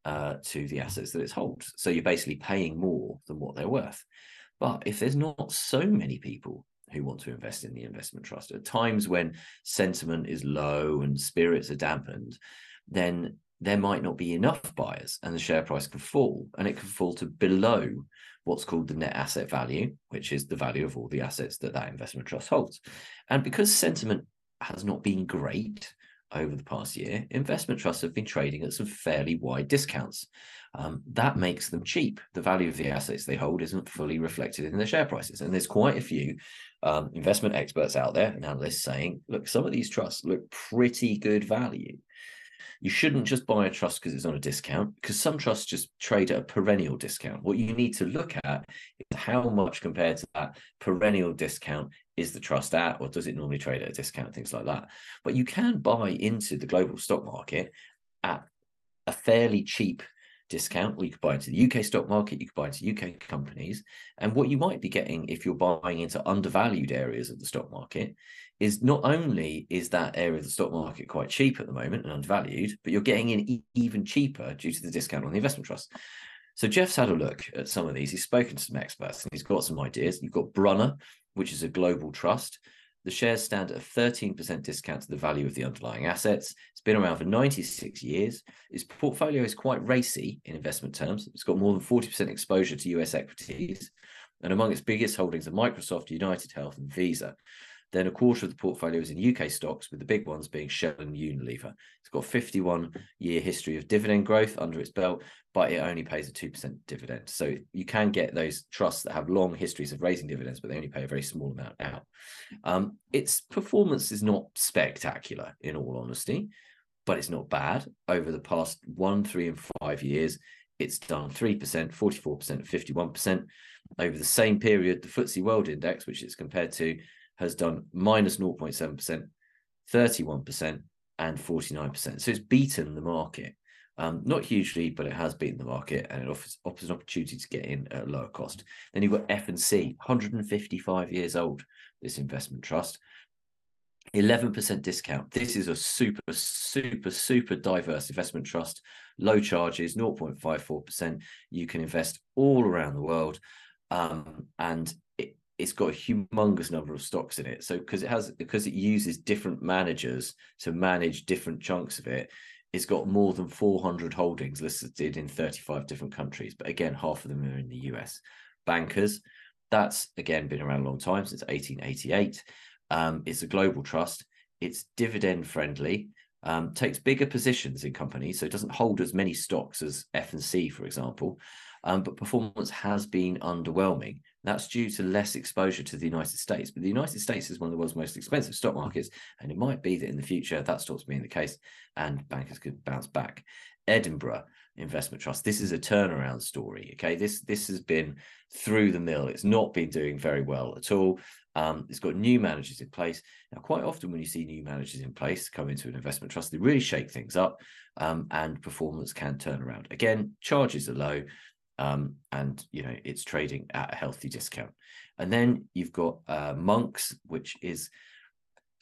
to the assets that it holds. So you're basically paying more than what they're worth. But if there's not so many people who want to invest in the investment trust, at times when sentiment is low and spirits are dampened, then there might not be enough buyers and the share price can fall, and it can fall to below what's called the net asset value, which is the value of all the assets that investment trust holds. And because sentiment has not been great over the past year, investment trusts have been trading at some fairly wide discounts. That makes them cheap. The value of the assets they hold isn't fully reflected in their share prices. And there's quite a few investment experts out there and analysts saying, look, some of these trusts look pretty good value. You shouldn't just buy a trust because it's on a discount, because some trusts just trade at a perennial discount. What you need to look at is how much compared to that perennial discount is the trust at, or does it normally trade at a discount, things like that. But you can buy into the global stock market at a fairly cheap discount, or you could buy into the UK stock market, you could buy into UK companies. And what you might be getting if you're buying into undervalued areas of the stock market is, not only is that area of the stock market quite cheap at the moment and undervalued, but you're getting in even cheaper due to the discount on the investment trust. So Jeff's had a look at some of these. He's spoken to some experts and he's got some ideas. You've got Brunner, which is a global trust. The shares stand at a 13% discount to the value of the underlying assets. It's been around for 96 years. Its portfolio is quite racy in investment terms. It's got more than 40% exposure to US equities. And among its biggest holdings are Microsoft, United Health, and Visa. Then a quarter of the portfolio is in UK stocks, with the big ones being Shell and Unilever. It's got a 51-year history of dividend growth under its belt, but it only pays a 2% dividend. So you can get those trusts that have long histories of raising dividends, but they only pay a very small amount out. Its performance is not spectacular, in all honesty, but it's not bad. Over the past 1, 3, and 5 years, it's done 3%, 44%, 51%. Over the same period, the FTSE World Index, which it's compared to, has done minus 0.7%, 31%, and 49%. So it's beaten the market. Not hugely, but it has beaten the market, and it offers an opportunity to get in at a lower cost. Then you've got F&C, 155 years old, this investment trust. 11% discount. This is a super diverse investment trust. Low charges, 0.54%. You can invest all around the world. And it's got a humongous number of stocks in it. So because it uses different managers to manage different chunks of it, it's got more than 400 holdings listed in 35 different countries. But again, half of them are in the US. Bankers, that's again been around a long time, since 1888. It's a global trust. It's dividend friendly. Takes bigger positions in companies, so it doesn't hold as many stocks as F&C, for example. But performance has been underwhelming. That's due to less exposure to the United States. But the United States is one of the world's most expensive stock markets, and it might be that in the future that stops being the case and bankers could bounce back. Edinburgh Investment Trust, this is a turnaround story. Okay, this has been through the mill. It's not been doing very well at all. It's got new managers in place. Now, quite often when you see new managers in place come into an investment trust, they really shake things up, and performance can turn around. Again, charges are low, and it's trading at a healthy discount. And then you've got Monks, which is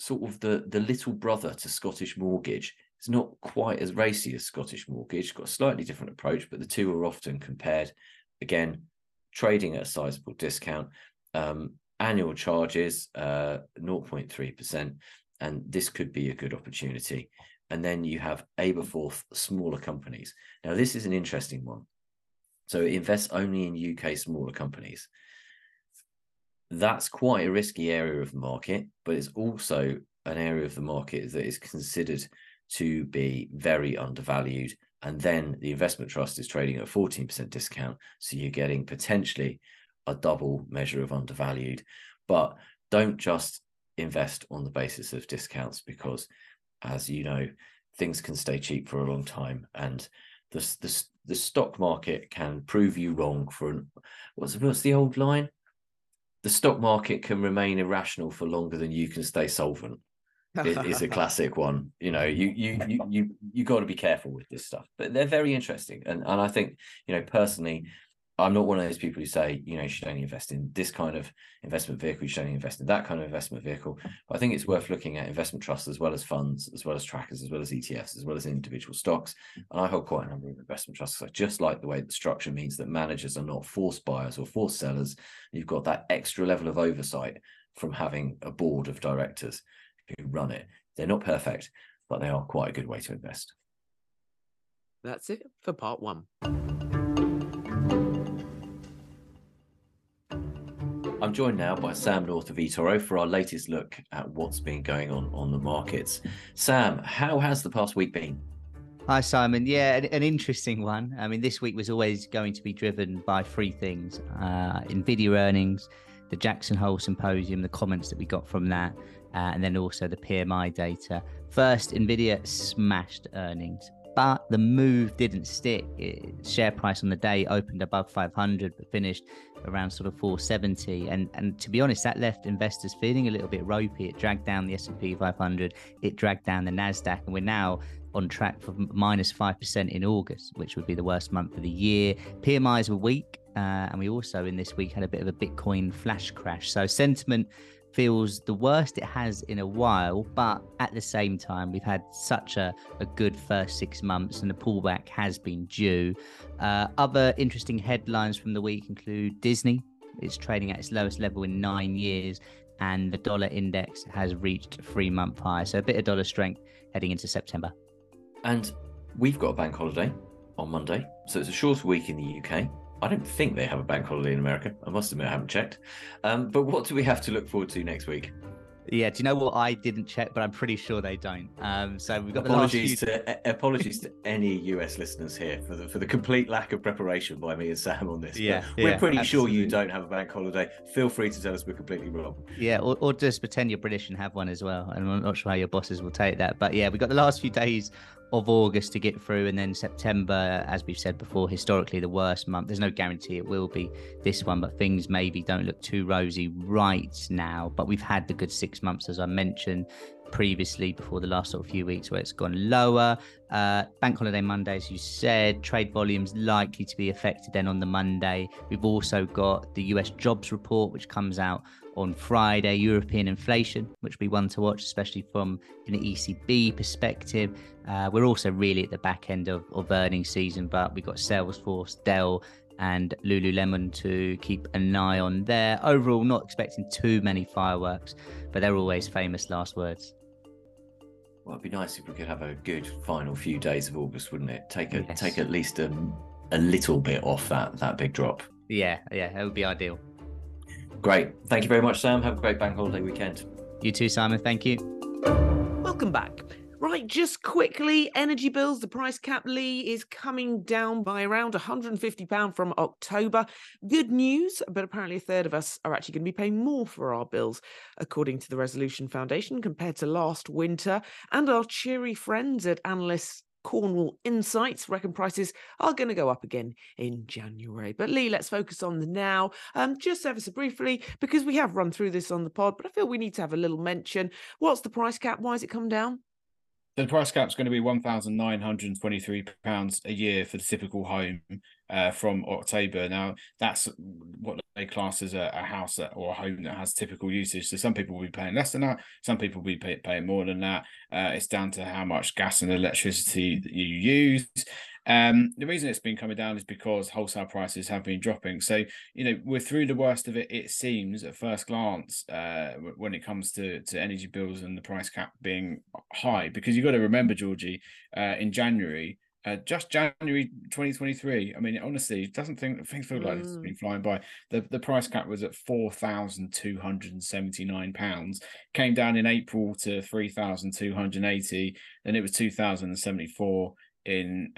sort of the little brother to Scottish Mortgage. It's not quite as racy as Scottish Mortgage. It's got a slightly different approach, but the two are often compared. Again, trading at a sizable discount, annual charges, 0.3%, and this could be a good opportunity. And then you have Aberforth smaller companies. Now, this is an interesting one. So it invests only in UK smaller companies. That's quite a risky area of the market, but it's also an area of the market that is considered to be very undervalued. And then the investment trust is trading at a 14% discount. So you're getting potentially a double measure of undervalued. But don't just invest on the basis of discounts, because, as you know, things can stay cheap for a long time. And the stock market can prove you wrong for what's the old line? The stock market can remain irrational for longer than you can stay solvent. Is a classic one. You know, you got to be careful with this stuff, but they're very interesting. And I think, you know, personally, I'm not one of those people who say, you know, you should only invest in this kind of investment vehicle, you should only invest in that kind of investment vehicle. But I think it's worth looking at investment trusts as well as funds, as well as trackers, as well as ETFs, as well as individual stocks. And I hold quite a number of investment trusts. So I just like the way the structure means that managers are not forced buyers or forced sellers. You've got that extra level of oversight from having a board of directors who run it. They're not perfect, but they are quite a good way to invest. That's it for part one. I'm joined now by Sam North of eToro for our latest look at what's been going on the markets. Sam, how has the past week been? Hi, Simon. Yeah, an interesting one. I mean, this week was always going to be driven by three things: NVIDIA earnings, the Jackson Hole Symposium, the comments that we got from that, and then also the PMI data. First, NVIDIA smashed earnings, but the move didn't stick. Share price on the day opened above 500, but finished around sort of 470. And to be honest, that left investors feeling a little bit ropey. It dragged down the S&P 500. It dragged down the NASDAQ. And we're now on track for minus 5% in August, which would be the worst month of the year. PMIs were weak. And we also in this week had a bit of a Bitcoin flash crash. So sentiment feels the worst it has in a while, but at the same time, we've had such a good first 6 months and the pullback has been due. Other interesting headlines from the week include Disney. It's trading at its lowest level in 9 years, and the dollar index has reached a 3-month high. So a bit of dollar strength heading into September. And we've got a bank holiday on Monday, so it's a shorter week in the UK. I don't think they have a bank holiday in America. I must admit, I haven't checked. But what do we have to look forward to next week? Yeah, do you know what? I didn't check, but I'm pretty sure they don't. So we've got apologies to any US listeners here for the complete lack of preparation by me and Sam on this. Yeah, we're pretty absolutely sure you don't have a bank holiday. Feel free to tell us we're completely wrong. Yeah, or just pretend you're British and have one as well. And I'm not sure how your bosses will take that. But yeah, we've got the last few days of August to get through, and then September, as we've said before, historically the worst month. There's no guarantee it will be this one, but things maybe don't look too rosy right now. But we've had the good 6 months, as I mentioned previously, before the last sort of few weeks where it's gone lower. Bank holiday Monday, as you said, trade volumes likely to be affected then on the Monday. We've also got the US jobs report, which comes out on Friday, European inflation, which will be one to watch, especially from an ECB perspective. We're also really at the back end of earnings season, but we've got Salesforce, Dell, and Lululemon to keep an eye on there. Overall, not expecting too many fireworks, but they're always famous last words. Well, it'd be nice if we could have a good final few days of August, wouldn't it? Take at least a little bit off that big drop. Yeah, that would be ideal. Great. Thank you very much, Sam. Have a great bank holiday weekend. You too, Simon. Thank you. Welcome back. Right, just quickly, energy bills, the price cap, Lee, is coming down by around £150 from October. Good news, but apparently a third of us are actually going to be paying more for our bills, according to the Resolution Foundation, compared to last winter. And our cheery friends at Analysts Cornwall Insights reckon prices are going to go up again in January. But Lee, let's focus on the now. Just ever so briefly, because we have run through this on the pod, but I feel we need to have a little mention. What's the price cap? Why has it come down? The price cap is going to be £1,923 a year for the typical home from October. Now, that's what they class as a house or a home that has typical usage. So some people will be paying less than that. Some people will be paying more than that. It's down to how much gas and electricity that you use. The reason it's been coming down is because wholesale prices have been dropping. So, we're through the worst of it, it seems, at first glance, when it comes to energy bills and the price cap being high. Because you've got to remember, Georgie, in January, just January 2023. I mean, honestly, it doesn't things feel like it's been flying by. The price cap was at £4,279. Came down in April to 3,280. Then it was 2,074 in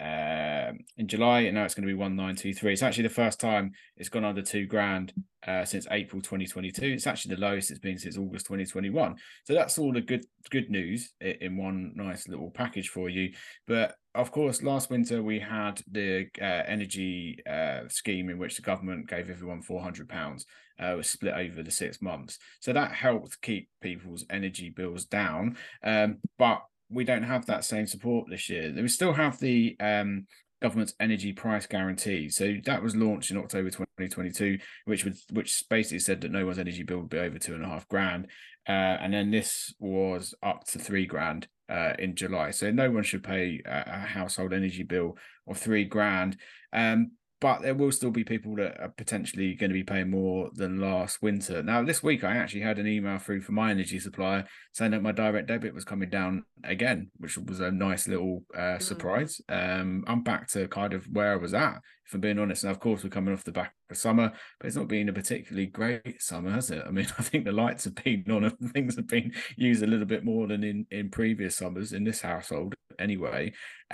July, and now it's going to be 1,923. It's actually the first time it's gone under £2,000 since April 2022. It's actually the lowest it's been since August 2021. So that's all the good news in one nice little package for you. But of course, last winter we had the energy scheme in which the government gave everyone £400. Was split over the 6 months, so that helped keep people's energy bills down. But we don't have that same support this year. We still have the government's energy price guarantee. So that was launched in October 2022, which basically said that no one's energy bill would be over £2,500. And then this was up to £3,000 in July. So no one should pay a household energy bill of £3,000. But there will still be people that are potentially going to be paying more than last winter. Now, this week, I actually had an email through from my energy supplier saying that my direct debit was coming down again, which was a nice little surprise. I'm back to kind of where I was at, if I'm being honest. And of course, we're coming off the back of summer, but it's not been a particularly great summer, has it? I mean, I think the lights have been on and things have been used a little bit more than in previous summers in this household anyway.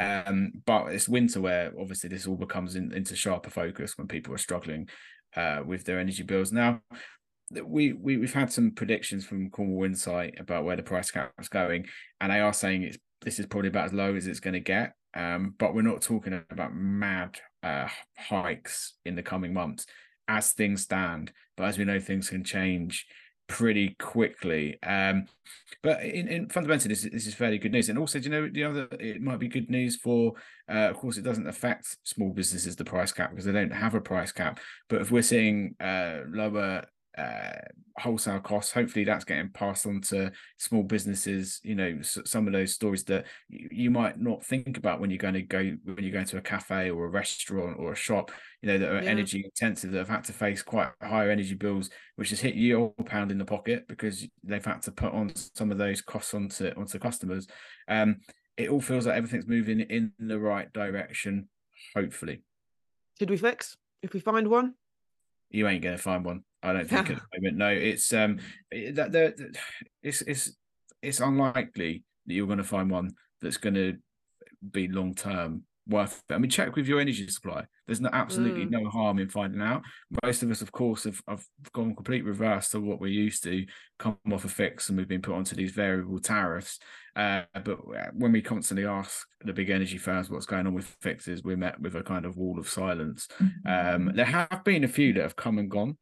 But it's winter where obviously this all becomes into sharper focus when people are struggling with their energy bills. Now, we've had some predictions from Cornwall Insight about where the price cap is going, and they are saying this is probably about as low as it's going to get. But we're not talking about mad hikes in the coming months as things stand. But as we know, things can change pretty quickly. But in fundamentally, this is fairly good news. And also, it might be good news for, of course, it doesn't affect small businesses, the price cap, because they don't have a price cap. But if we're seeing lower wholesale costs, hopefully that's getting passed on to small businesses. Some of those stories that you might not think about when you're going to a cafe or a restaurant or a shop, that are energy intensive, that have had to face quite higher energy bills, which has hit your pound in the pocket because they've had to put on some of those costs onto customers. It all feels like everything's moving in the right direction, hopefully. Should we fix if we find one? You ain't going to find one, I don't think, at the moment. No, it's unlikely that you're going to find one that's going to be long term worth it. I mean, check with your energy supply. There's absolutely no harm in finding out. Most of us, of course, have gone complete reverse to what we're used to, come off a fix, and we've been put onto these variable tariffs. But when we constantly ask the big energy firms what's going on with fixes, we're met with a kind of wall of silence. There have been a few that have come and gone.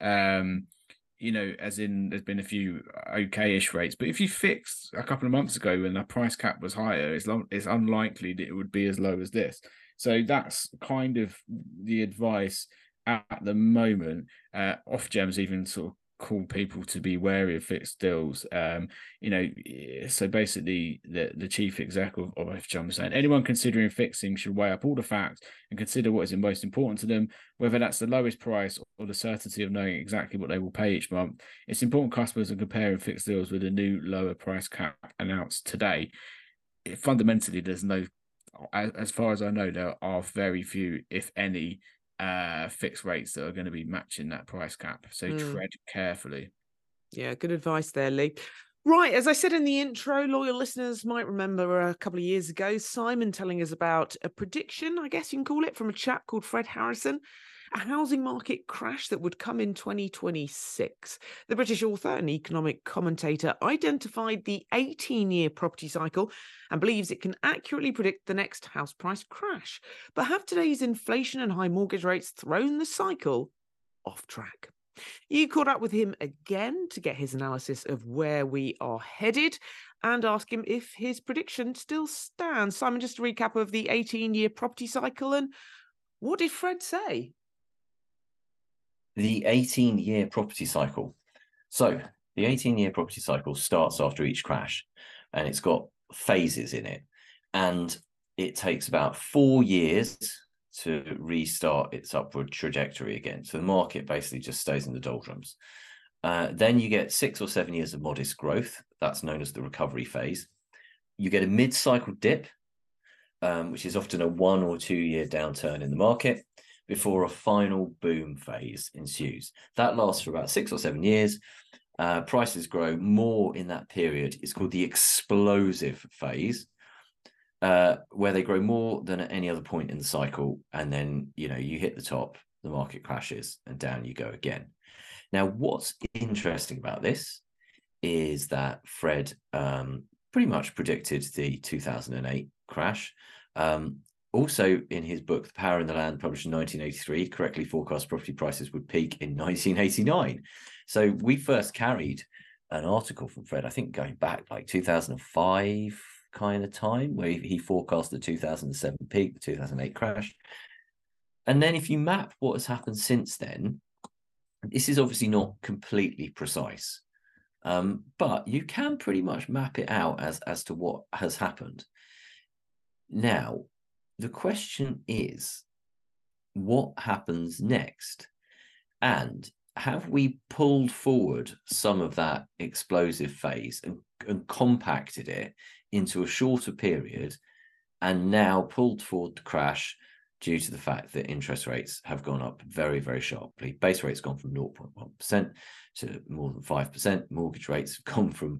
As in there's been a few okay-ish rates, but if you fixed a couple of months ago when the price cap was higher, it's unlikely that it would be as low as this. So that's kind of the advice at the moment. Ofgem's even sort of call people to be wary of fixed deals. So basically the chief exec of Ofgem is saying anyone considering fixing should weigh up all the facts and consider what is most important to them, whether that's the lowest price or the certainty of knowing exactly what they will pay each month. It's important customers are comparing fixed deals with a new lower price cap announced today. Fundamentally, there's no, as far as I know, there are very few, if any, fixed rates that are going to be matching that price cap. So tread carefully. Yeah, good advice there, Lee. Right, as I said in the intro, loyal listeners might remember a couple of years ago, Simon telling us about a prediction, I guess you can call it, from a chap called Fred Harrison, a housing market crash that would come in 2026. The British author and economic commentator identified the 18-year property cycle and believes it can accurately predict the next house price crash. But have today's inflation and high mortgage rates thrown the cycle off track? You caught up with him again to get his analysis of where we are headed and ask him if his prediction still stands. Simon, just a recap of the 18-year property cycle, and what did Fred say? the 18-year property cycle. So the 18-year property cycle starts after each crash, and it's got phases in it. And it takes about 4 years to restart its upward trajectory again. So the market basically just stays in the doldrums. Then you get 6 or 7 years of modest growth. That's known as the recovery phase. You get a mid-cycle dip, which is often a 1 or 2 year downturn in the market, before a final boom phase ensues. That lasts for about 6 or 7 years. Prices grow more in that period. It's called the explosive phase, where they grow more than at any other point in the cycle. And then, you hit the top, the market crashes, and down you go again. Now, what's interesting about this is that Fred pretty much predicted the 2008 crash. Also, in his book, The Power in the Land, published in 1983, correctly forecast property prices would peak in 1989. So we first carried an article from Fred, I think going back like 2005 kind of time, where he forecast the 2007 peak, the 2008 crash. And then if you map what has happened since then, this is obviously not completely precise, but you can pretty much map it out as to what has happened. Now, the question is, what happens next? And have we pulled forward some of that explosive phase and compacted it into a shorter period, and now pulled forward the crash due to the fact that interest rates have gone up very, very sharply? Base rates gone from 0.1% to more than 5%. Mortgage rates have gone from,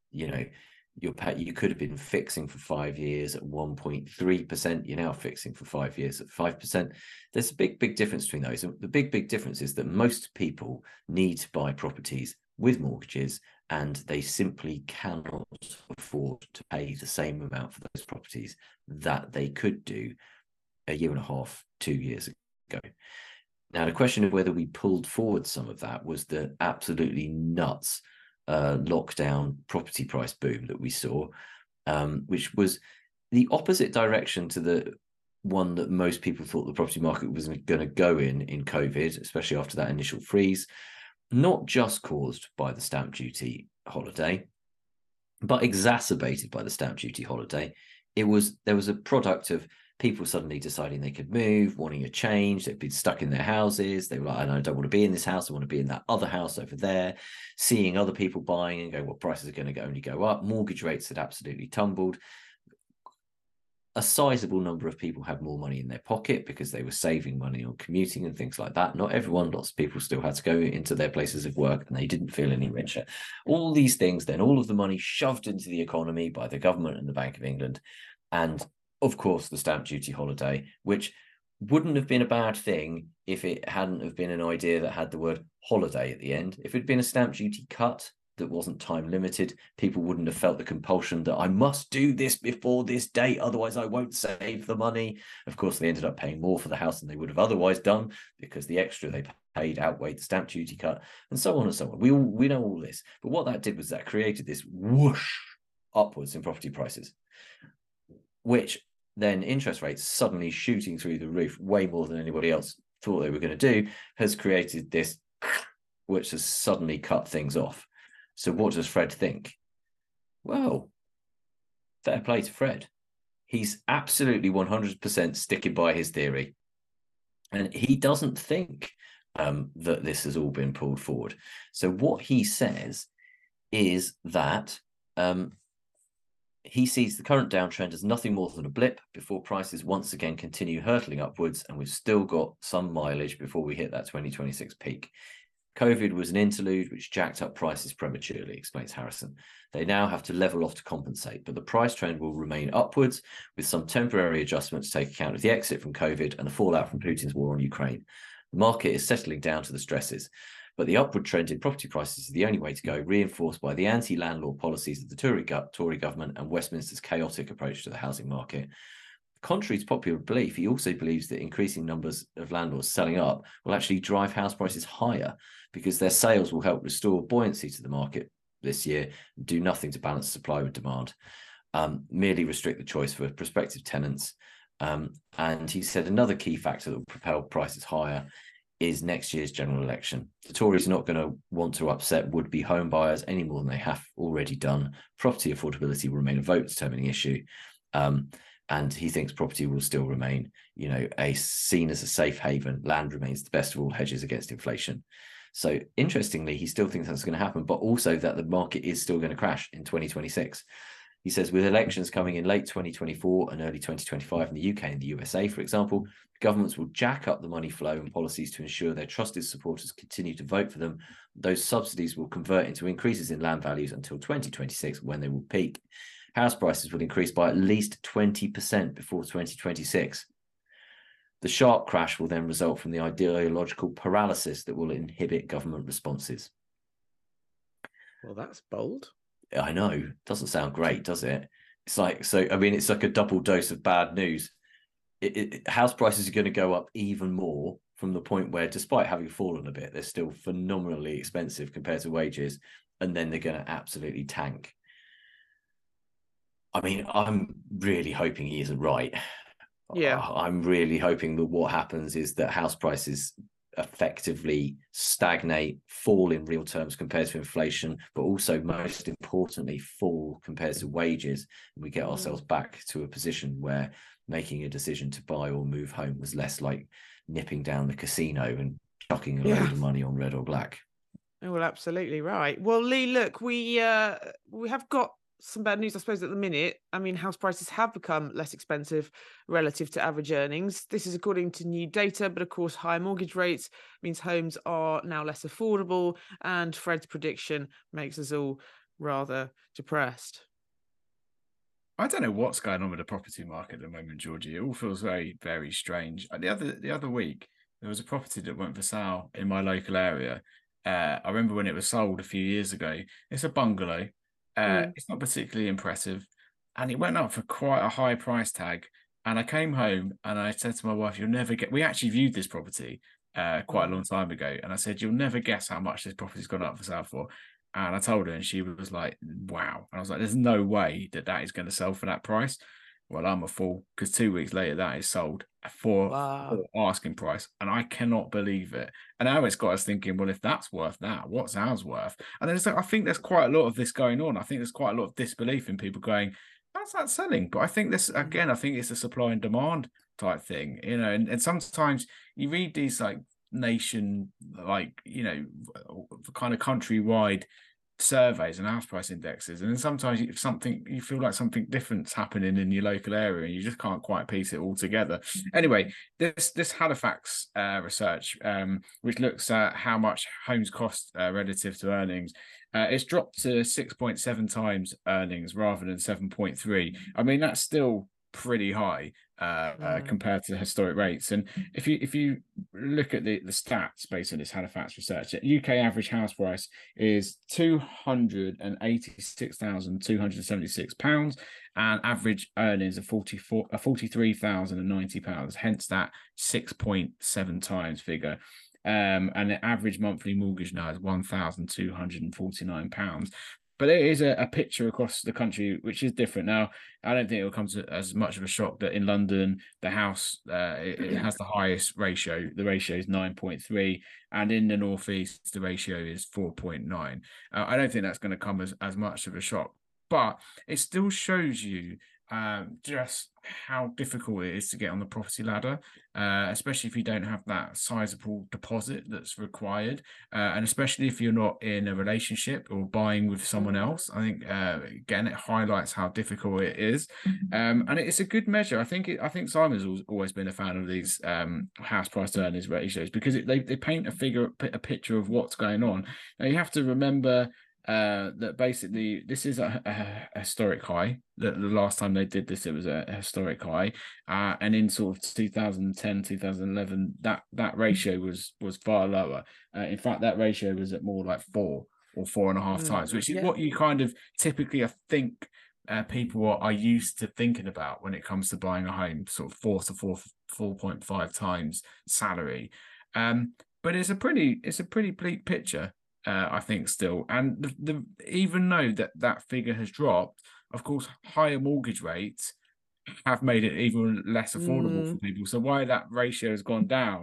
you could have been fixing for 5 years at 1.3%. You're now fixing for 5 years at 5%. There's a big difference between those. And the big difference is that most people need to buy properties with mortgages, and they simply cannot afford to pay the same amount for those properties that they could do a year and a half, 2 years ago. Now, the question of whether we pulled forward some of that was the absolutely nuts lockdown property price boom that we saw, which was the opposite direction to the one that most people thought the property market was going to go in COVID, especially after that initial freeze, not just caused by the stamp duty holiday, but exacerbated by the stamp duty holiday. There was a product of people suddenly deciding they could move, wanting a change. They'd been stuck in their houses. They were like, I don't want to be in this house. I want to be in that other house over there. Seeing other people buying and going, well, prices are going to only go up. Mortgage rates had absolutely tumbled. A sizable number of people had more money in their pocket because they were saving money on commuting and things like that. Not everyone, lots of people still had to go into their places of work, and they didn't feel any richer. All these things, then all of the money shoved into the economy by the government and the Bank of England. And of course, the stamp duty holiday, which wouldn't have been a bad thing if it hadn't have been an idea that had the word holiday at the end. If it'd been a stamp duty cut that wasn't time limited, people wouldn't have felt the compulsion that I must do this before this date, otherwise I won't save the money. Of course, they ended up paying more for the house than they would have otherwise done, because the extra they paid outweighed the stamp duty cut, and so on and so on. We know all this. But what that did was that created this whoosh upwards in property prices, which then interest rates suddenly shooting through the roof way more than anybody else thought they were going to do, has created this, which has suddenly cut things off. So what does Fred think? Well, fair play to Fred. He's absolutely 100% sticking by his theory. And he doesn't think that this has all been pulled forward. So what he says is that he sees the current downtrend as nothing more than a blip before prices once again continue hurtling upwards, and we've still got some mileage before we hit that 2026 peak. COVID was an interlude which jacked up prices prematurely, explains Harrison. They now have to level off to compensate, but the price trend will remain upwards, with some temporary adjustments to take account of the exit from COVID and the fallout from Putin's war on Ukraine. The market is settling down to the stresses, but the upward trend in property prices is the only way to go, reinforced by the anti-landlord policies of the Tory government and Westminster's chaotic approach to the housing market. Contrary to popular belief, he also believes that increasing numbers of landlords selling up will actually drive house prices higher, because their sales will help restore buoyancy to the market this year, do nothing to balance supply with demand, merely restrict the choice for prospective tenants. And he said another key factor that will propel prices higher is next year's general election. The Tories are not going to want to upset would-be home buyers any more than they have already done. Property affordability will remain a vote-determining issue. And he thinks property will still remain, seen as a safe haven. Land remains the best of all hedges against inflation. So interestingly, he still thinks that's going to happen, but also that the market is still going to crash in 2026. He says with elections coming in late 2024 and early 2025 in the UK and the USA, for example, governments will jack up the money flow and policies to ensure their trusted supporters continue to vote for them. Those subsidies will convert into increases in land values until 2026, when they will peak. House prices will increase by at least 20% before 2026. The sharp crash will then result from the ideological paralysis that will inhibit government responses. Well, that's bold. I know. Doesn't sound great, does it? It's like a double dose of bad news. House prices are going to go up even more from the point where, despite having fallen a bit, they're still phenomenally expensive compared to wages, and then they're going to absolutely tank. I mean, I'm really hoping he isn't right. Yeah. I'm really hoping that what happens is that house prices effectively stagnate, fall in real terms compared to inflation, but also, most importantly, fall compared to wages. And we get ourselves back to a position where making a decision to buy or move home was less like nipping down the casino and chucking a load of money on red or black. Oh, well, absolutely right. Well, Lee, look, we have got some bad news, I suppose, at the minute. I mean, house prices have become less expensive relative to average earnings. This is according to new data, but of course, higher mortgage rates means homes are now less affordable, and Fred's prediction makes us all rather depressed. I don't know what's going on with the property market at the moment, Georgie. It all feels very, very strange. The other week, there was a property that went for sale in my local area. I remember when it was sold a few years ago. It's a bungalow. It's not particularly impressive, and it went up for quite a high price tag. And I came home and I said to my wife, "You'll never get." We actually viewed this property quite a long time ago, and I said, "You'll never guess how much this property's gone up for sale for." And I told her, and she was like, "Wow!" And I was like, "There's no way that is going to sell for that price." Well, I'm a fool, because 2 weeks later that is sold for asking price, and I cannot believe it. And now it's got us thinking, well, if that's worth that, what's ours worth? And I think there's quite a lot of this going on. I think there's quite a lot of disbelief in people going, how's that selling? But I think this, again, I think it's a supply and demand type thing, and sometimes you read these kind of countrywide surveys and house price indexes, and then sometimes you feel like something different's happening in your local area, and you just can't quite piece it all together. Anyway, this Halifax research, which looks at how much homes cost relative to earnings, it's dropped to 6.7 times earnings rather than 7.3. I mean, that's still pretty high compared to historic rates. And if you look at the stats based on this Halifax research, UK average house price is £286,276, and average earnings are £43,090, hence that 6.7 times figure. And the average monthly mortgage now is £1,249. But it is a picture across the country which is different. Now, I don't think it will come to as much of a shock that in London, the house it has the highest ratio. The ratio is 9.3. And in the Northeast, the ratio is 4.9. I don't think that's going to come as much of a shock. But it still shows you just how difficult it is to get on the property ladder, especially if you don't have that sizable deposit that's required, and especially if you're not in a relationship or buying with someone else. I think again, it highlights how difficult it is, and it's a good measure. I think Simon's always been a fan of these house price to earnings ratios, because they paint a picture of what's going on. Now, you have to remember that basically this is a historic high. The last time they did this, it was a historic high, and in sort of 2010, 2011, that ratio was far lower. In fact, that ratio was at more like 4 or 4.5 times, which is what you kind of typically think people are used to thinking about when it comes to buying a home, sort of 4 to 4.5 times salary. But it's a pretty bleak picture. I think still, and even though that figure has dropped, of course, higher mortgage rates have made it even less affordable for people. So why that ratio has gone down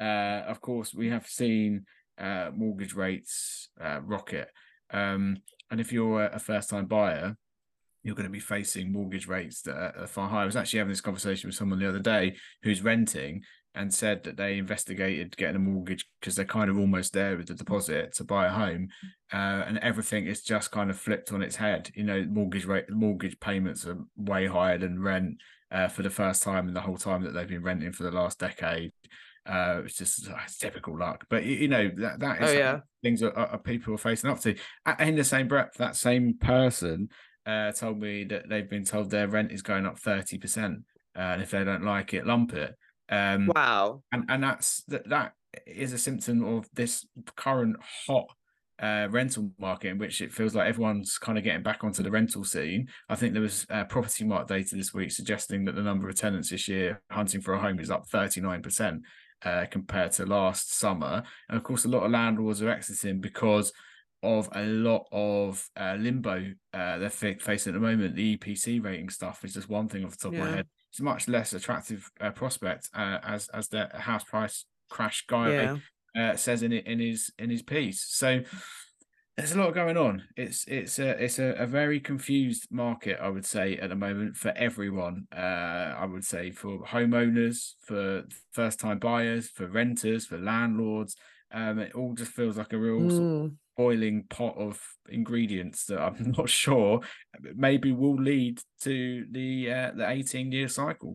of course, we have seen mortgage rates rocket. And if you're a first-time buyer, you're going to be facing mortgage rates that are far higher. I was actually having this conversation with someone the other day who's renting and said that they investigated getting a mortgage because they're kind of almost there with the deposit to buy a home, and everything is just kind of flipped on its head. Mortgage payments are way higher than rent for the first time in the whole time that they've been renting for the last decade. It's just it's typical luck, but that is things that people are facing up to. In the same breath, that same person told me that they've been told their rent is going up 30%, and if they don't like it, lump it. Wow. And that is a symptom of this current hot rental market, in which it feels like everyone's kind of getting back onto the rental scene. I think there was Property Mark data this week suggesting that the number of tenants this year hunting for a home is up 39% compared to last summer. And of course, a lot of landlords are exiting because of a lot of limbo they're facing at the moment. The EPC rating stuff is just one thing off the top of my head. It's a much less attractive prospect, as the house price crash guy says in his piece. So there's a lot going on. It's a very confused market, I would say, at the moment for everyone. I would say for homeowners, for first-time buyers, for renters, for landlords. It all just feels like a real sort of boiling pot of ingredients that I'm not sure maybe will lead to the 18-year cycle.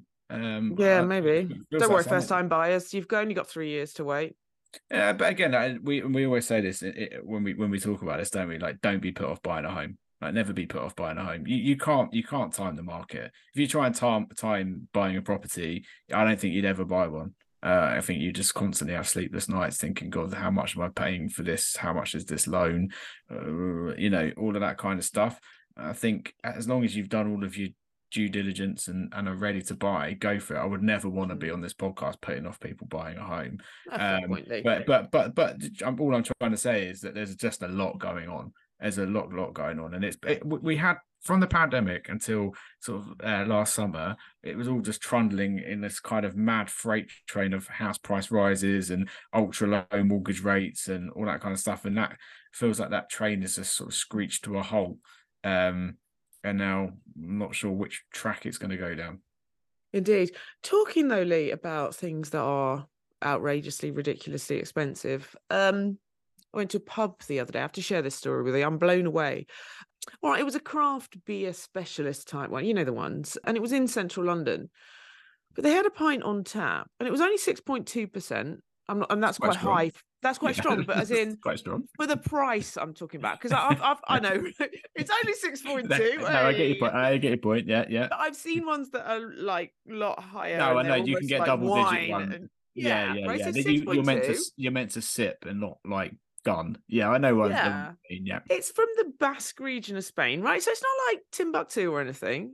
Maybe. Don't worry, first-time buyers. You've only got 3 years to wait. Yeah, but again, we always say this when we talk about this, don't we? Like, don't be put off buying a home. Like, never be put off buying a home. You can't time the market. If you try and time buying a property, I don't think you'd ever buy one. I think you just constantly have sleepless nights thinking, God, how much am I paying for this? How much is this loan? All of that kind of stuff. I think as long as you've done all of your due diligence and are ready to buy, go for it. I would never want to be on this podcast putting off people buying a home. But all I'm trying to say is that there's just a lot going on. There's a lot going on, and we had from the pandemic until sort of last summer, it was all just trundling in this kind of mad freight train of house price rises and ultra low mortgage rates and all that kind of stuff. And that feels like that train has just sort of screeched to a halt. And now I'm not sure which track it's going to go down. Indeed. Talking though, Lee, about things that are outrageously, ridiculously expensive. I went to a pub the other day. I have to share this story with you. I'm blown away. All right, it was a craft beer specialist type one, you know the ones, and it was in central London. But they had a pint on tap, and it was only 6.2%. And that's quite high. That's quite strong, but as in quite strong for the price I'm talking about, because I know it's only 6.2. No, I get your point. I get your point. Yeah. But I've seen ones that are like a lot higher. No, I know you can get like double-digit one. And, yeah. Right? So you're meant to sip and not like gun. Yeah, I know what I mean. Yeah, it's from the Basque region of Spain, right? So it's not like Timbuktu or anything.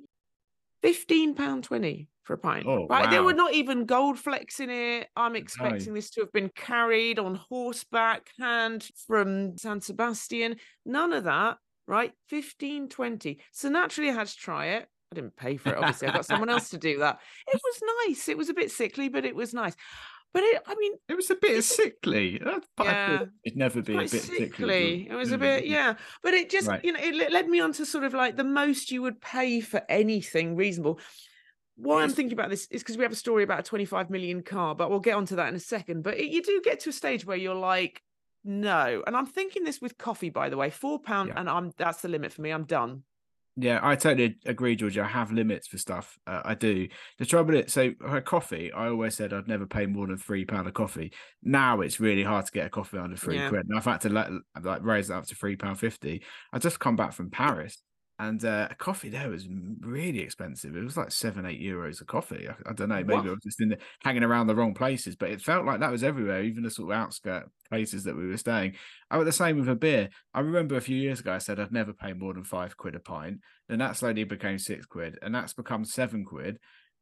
£15.20 for a pint. Oh, right? Wow. There were not even gold flecks in it. I'm expecting this to have been carried on horseback, hand from San Sebastian. None of that, right? £15.20. So naturally I had to try it. I didn't pay for it, obviously. I got someone else to do that. It was nice. It was a bit sickly, but it was nice. But it was a bit sickly. It'd never be a bit sickly. It was a bit, But it just, it led me on to sort of like the most you would pay for anything reasonable. Why I'm thinking about this is because we have a story about a 25 million car, but we'll get onto that in a second. But you do get to a stage where you're like, no. And I'm thinking this with coffee, by the way, £4, and that's the limit for me. I'm done. Yeah, I totally agree, George. I have limits for stuff. I do. The trouble is, so her coffee, I always said I'd never pay more than £3 a coffee. Now it's really hard to get a coffee under £3. And I've had to raise it up to £3.50. I just come back from Paris, and a coffee there was really expensive. It was like €7-8 a coffee. I don't know. Maybe I was just hanging around the wrong places, but it felt like that was everywhere, even the sort of outskirt places that we were staying. I was the same with a beer. I remember a few years ago I said I'd never pay more than £5 a pint. Then that slowly became £6, and that's become £7.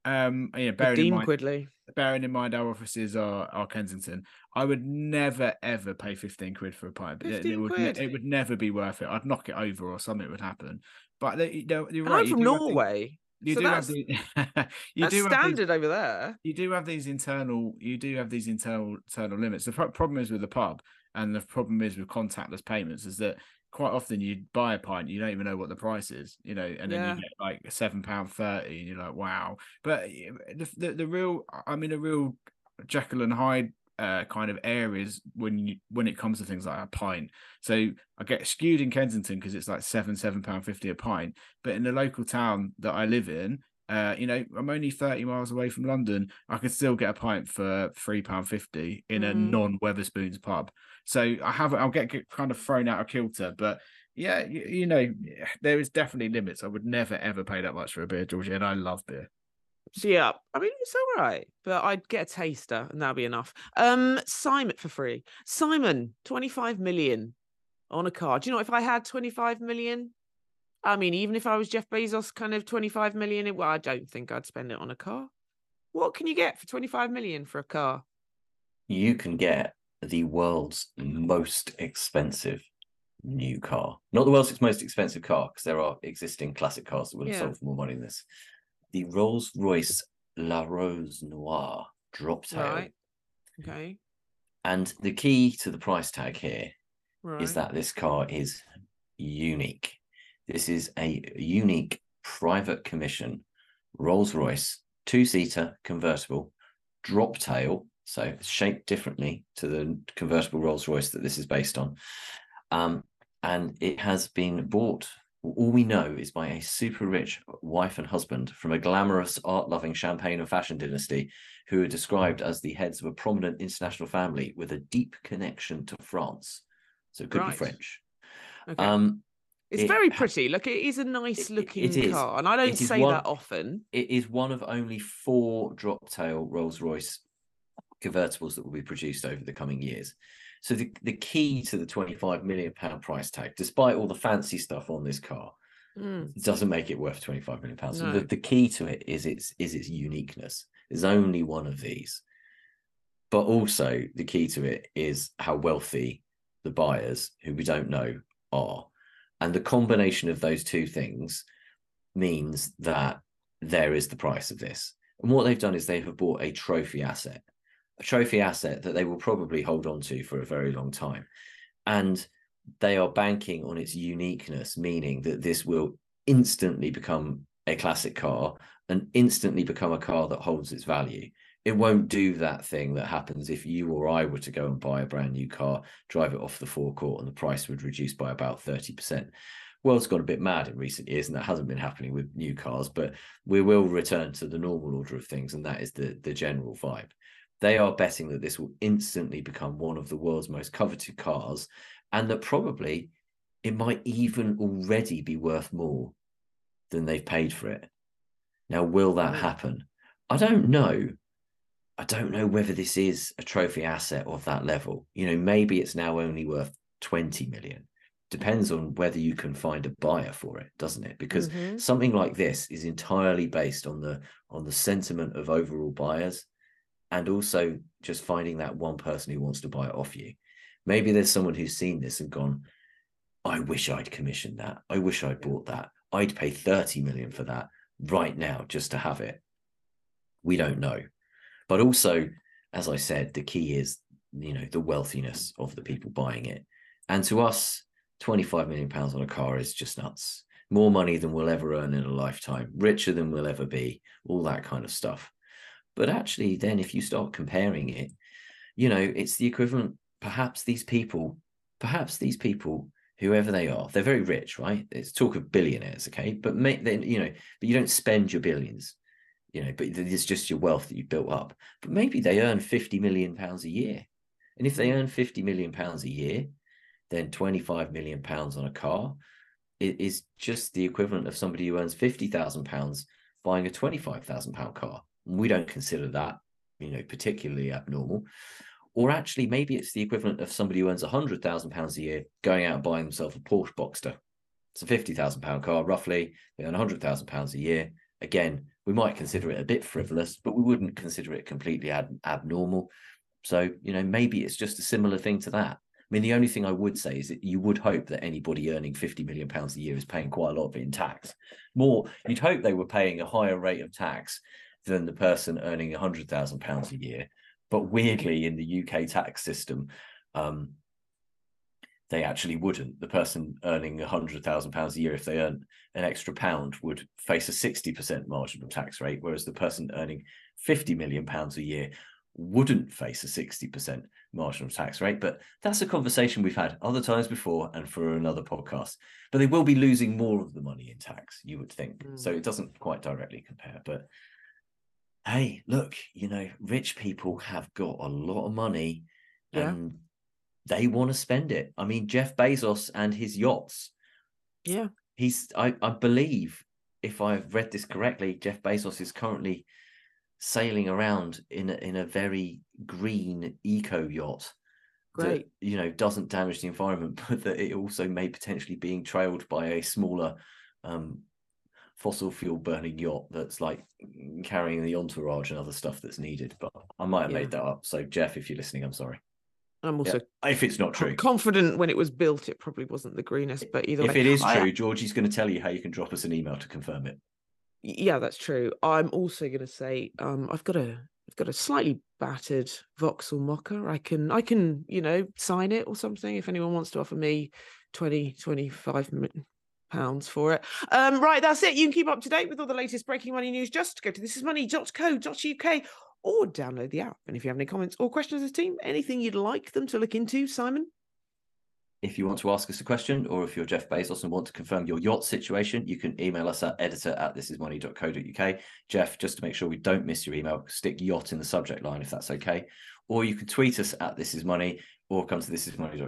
Bearing in mind our offices are Kensington, I would never ever pay £15 for a pint. It would never be worth it. I'd knock it over or something would happen. But you're right. I'm from Norway. you So do have that's the you that's do have these, standard over there. you do have these internal limits. The problem is with the pub, and the problem is with contactless payments, is that quite often you buy a pint, you don't even know what the price is, you know, and then you Yeah. get like £7.30, and you're like, wow. But the real, I mean, a real Jekyll and Hyde kind of areas when it comes to things like a pint. So I get skewed in Kensington because it's like £7.50 a pint, but in the local town that I live in, you know, I'm only 30 miles away from London. I could still get a pint for £3.50 in a non-Weatherspoons pub. So I'll get kind of thrown out of kilter, but yeah, you know, there is definitely limits. I would never ever pay that much for a beer, Georgie, and I love beer. So yeah, I mean it's all right, but I'd get a taster and that'll be enough. Simon for free. Simon, 25 million on a car. Do you know, if I had 25 million, I mean, even if I was Jeff Bezos, kind of 25 million, well, I don't think I'd spend it on a car. What can you get for 25 million for a car? You can get the world's most expensive new car. Not the world's most expensive car, because there are existing classic cars that would have sold for more money than this. The Rolls-Royce La Rose Noire drop tail. Right. Okay. And the key to the price tag here Right. is that this car is unique. This is a unique private commission Rolls-Royce 2-seater convertible drop tail. So it's shaped differently to the convertible Rolls-Royce that this is based on. And it has been bought, all we know is by a super rich wife and husband from a glamorous, art-loving champagne and fashion dynasty who are described as the heads of a prominent international family with a deep connection to France. So it could be French. Okay. It's very pretty. Look, it is a nice looking car, and I don't say that often. It is one of only 4 drop tail Rolls-Royce convertibles that will be produced over the coming years. So the key to the £25 million price tag, despite all the fancy stuff on this car, doesn't make it worth £25 million. No. So the key to it is its uniqueness. There's only one of these. But also the key to it is how wealthy the buyers, who we don't know, are. And the combination of those two things means that there is the price of this. And what they've done is they have bought a trophy asset that they will probably hold on to for a very long time. And they are banking on its uniqueness, meaning that this will instantly become a classic car and instantly become a car that holds its value. It won't do that thing that happens if you or I were to go and buy a brand new car, drive it off the forecourt, and the price would reduce by about 30%. World's gone a bit mad in recent years, and that hasn't been happening with new cars, but we will return to the normal order of things, and that is the general vibe. They are betting that this will instantly become one of the world's most coveted cars, and that probably it might even already be worth more than they've paid for it. Now, will that happen? I don't know. I don't know whether this is a trophy asset of that level. You know, maybe it's now only worth 20 million. Depends on whether you can find a buyer for it, doesn't it? Because something like this is entirely based on the sentiment of overall buyers, and also just finding that one person who wants to buy it off you. Maybe there's someone who's seen this and gone, I wish I'd commissioned that. I wish I'd bought that. I'd pay 30 million for that right now just to have it. We don't know. But also, as I said, the key is, you know, the wealthiness of the people buying it. And to us, £25 million on a car is just nuts. More money than we'll ever earn in a lifetime, richer than we'll ever be, all that kind of stuff. But actually, then if you start comparing it, you know, it's the equivalent. Perhaps these people, whoever they are, they're very rich, right? It's talk of billionaires, okay? But but you don't spend your billions. You know, but it's just your wealth that you built up. But maybe they earn £50 million a year. And if they earn £50 million a year, then £25 million on a car is just the equivalent of somebody who earns £50,000 buying a £25,000 car. And we don't consider that, you know, particularly abnormal. Or actually, maybe it's the equivalent of somebody who earns £100,000 a year going out and buying themselves a Porsche Boxster. It's a £50,000 car, roughly. They earn £100,000 a year. Again, we might consider it a bit frivolous, but we wouldn't consider it completely abnormal. So, you know, maybe it's just a similar thing to that. mean, the only thing I would say is that you would hope that anybody earning £50 million a year is paying quite a lot of it in tax. You'd hope they were paying a higher rate of tax than the person earning £100,000 a year. But weirdly, in the UK tax system, they actually wouldn't. The person earning £100,000 a year, if they earn an extra pound, would face a 60% marginal tax rate, whereas the person earning £50 million a year wouldn't face a 60% marginal tax rate. But that's a conversation we've had other times before and for another podcast. But they will be losing more of the money in tax, you would think. So it doesn't quite directly compare. But hey, look, rich people have got a lot of money and they want to spend it. I mean, Jeff Bezos and his yachts. Yeah. I believe, if I've read this correctly, Jeff Bezos is currently sailing around in a very green eco yacht. Great. That, doesn't damage the environment, but that it also may potentially being trailed by a smaller fossil fuel burning yacht that's like carrying the entourage and other stuff that's needed. But I might have made that up. So Jeff, if you're listening, I'm sorry. I'm also, if it's not true, confident when it was built, it probably wasn't the greenest. But either way, if it is true, Georgie's going to tell you how you can drop us an email to confirm it. Yeah, that's true. I'm also going to say, I've got a slightly battered Vauxhall Mocha. I can sign it or something if anyone wants to offer me 25 pounds for it. Right, that's it. You can keep up to date with all the latest breaking money news. Just go to thisismoney.co.uk or download the app. And if you have any comments or questions as a team, anything you'd like them to look into, Simon? If you want to ask us a question, or if you're Jeff Bezos and want to confirm your yacht situation, you can email us at editor@thisismoney.co.uk. Jeff, just to make sure we don't miss your email, stick yacht in the subject line if that's okay. Or you can tweet us at thisismoney, or come to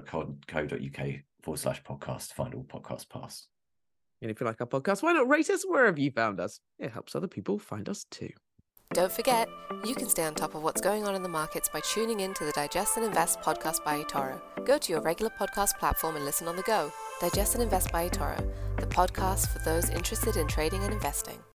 thisismoney.co.uk/podcast to find all podcasts past. And if you like our podcast, why not rate us wherever you found us? It helps other people find us too. Don't forget, you can stay on top of what's going on in the markets by tuning in to the Digest and Invest podcast by eToro. Go to your regular podcast platform and listen on the go. Digest and Invest by eToro, the podcast for those interested in trading and investing.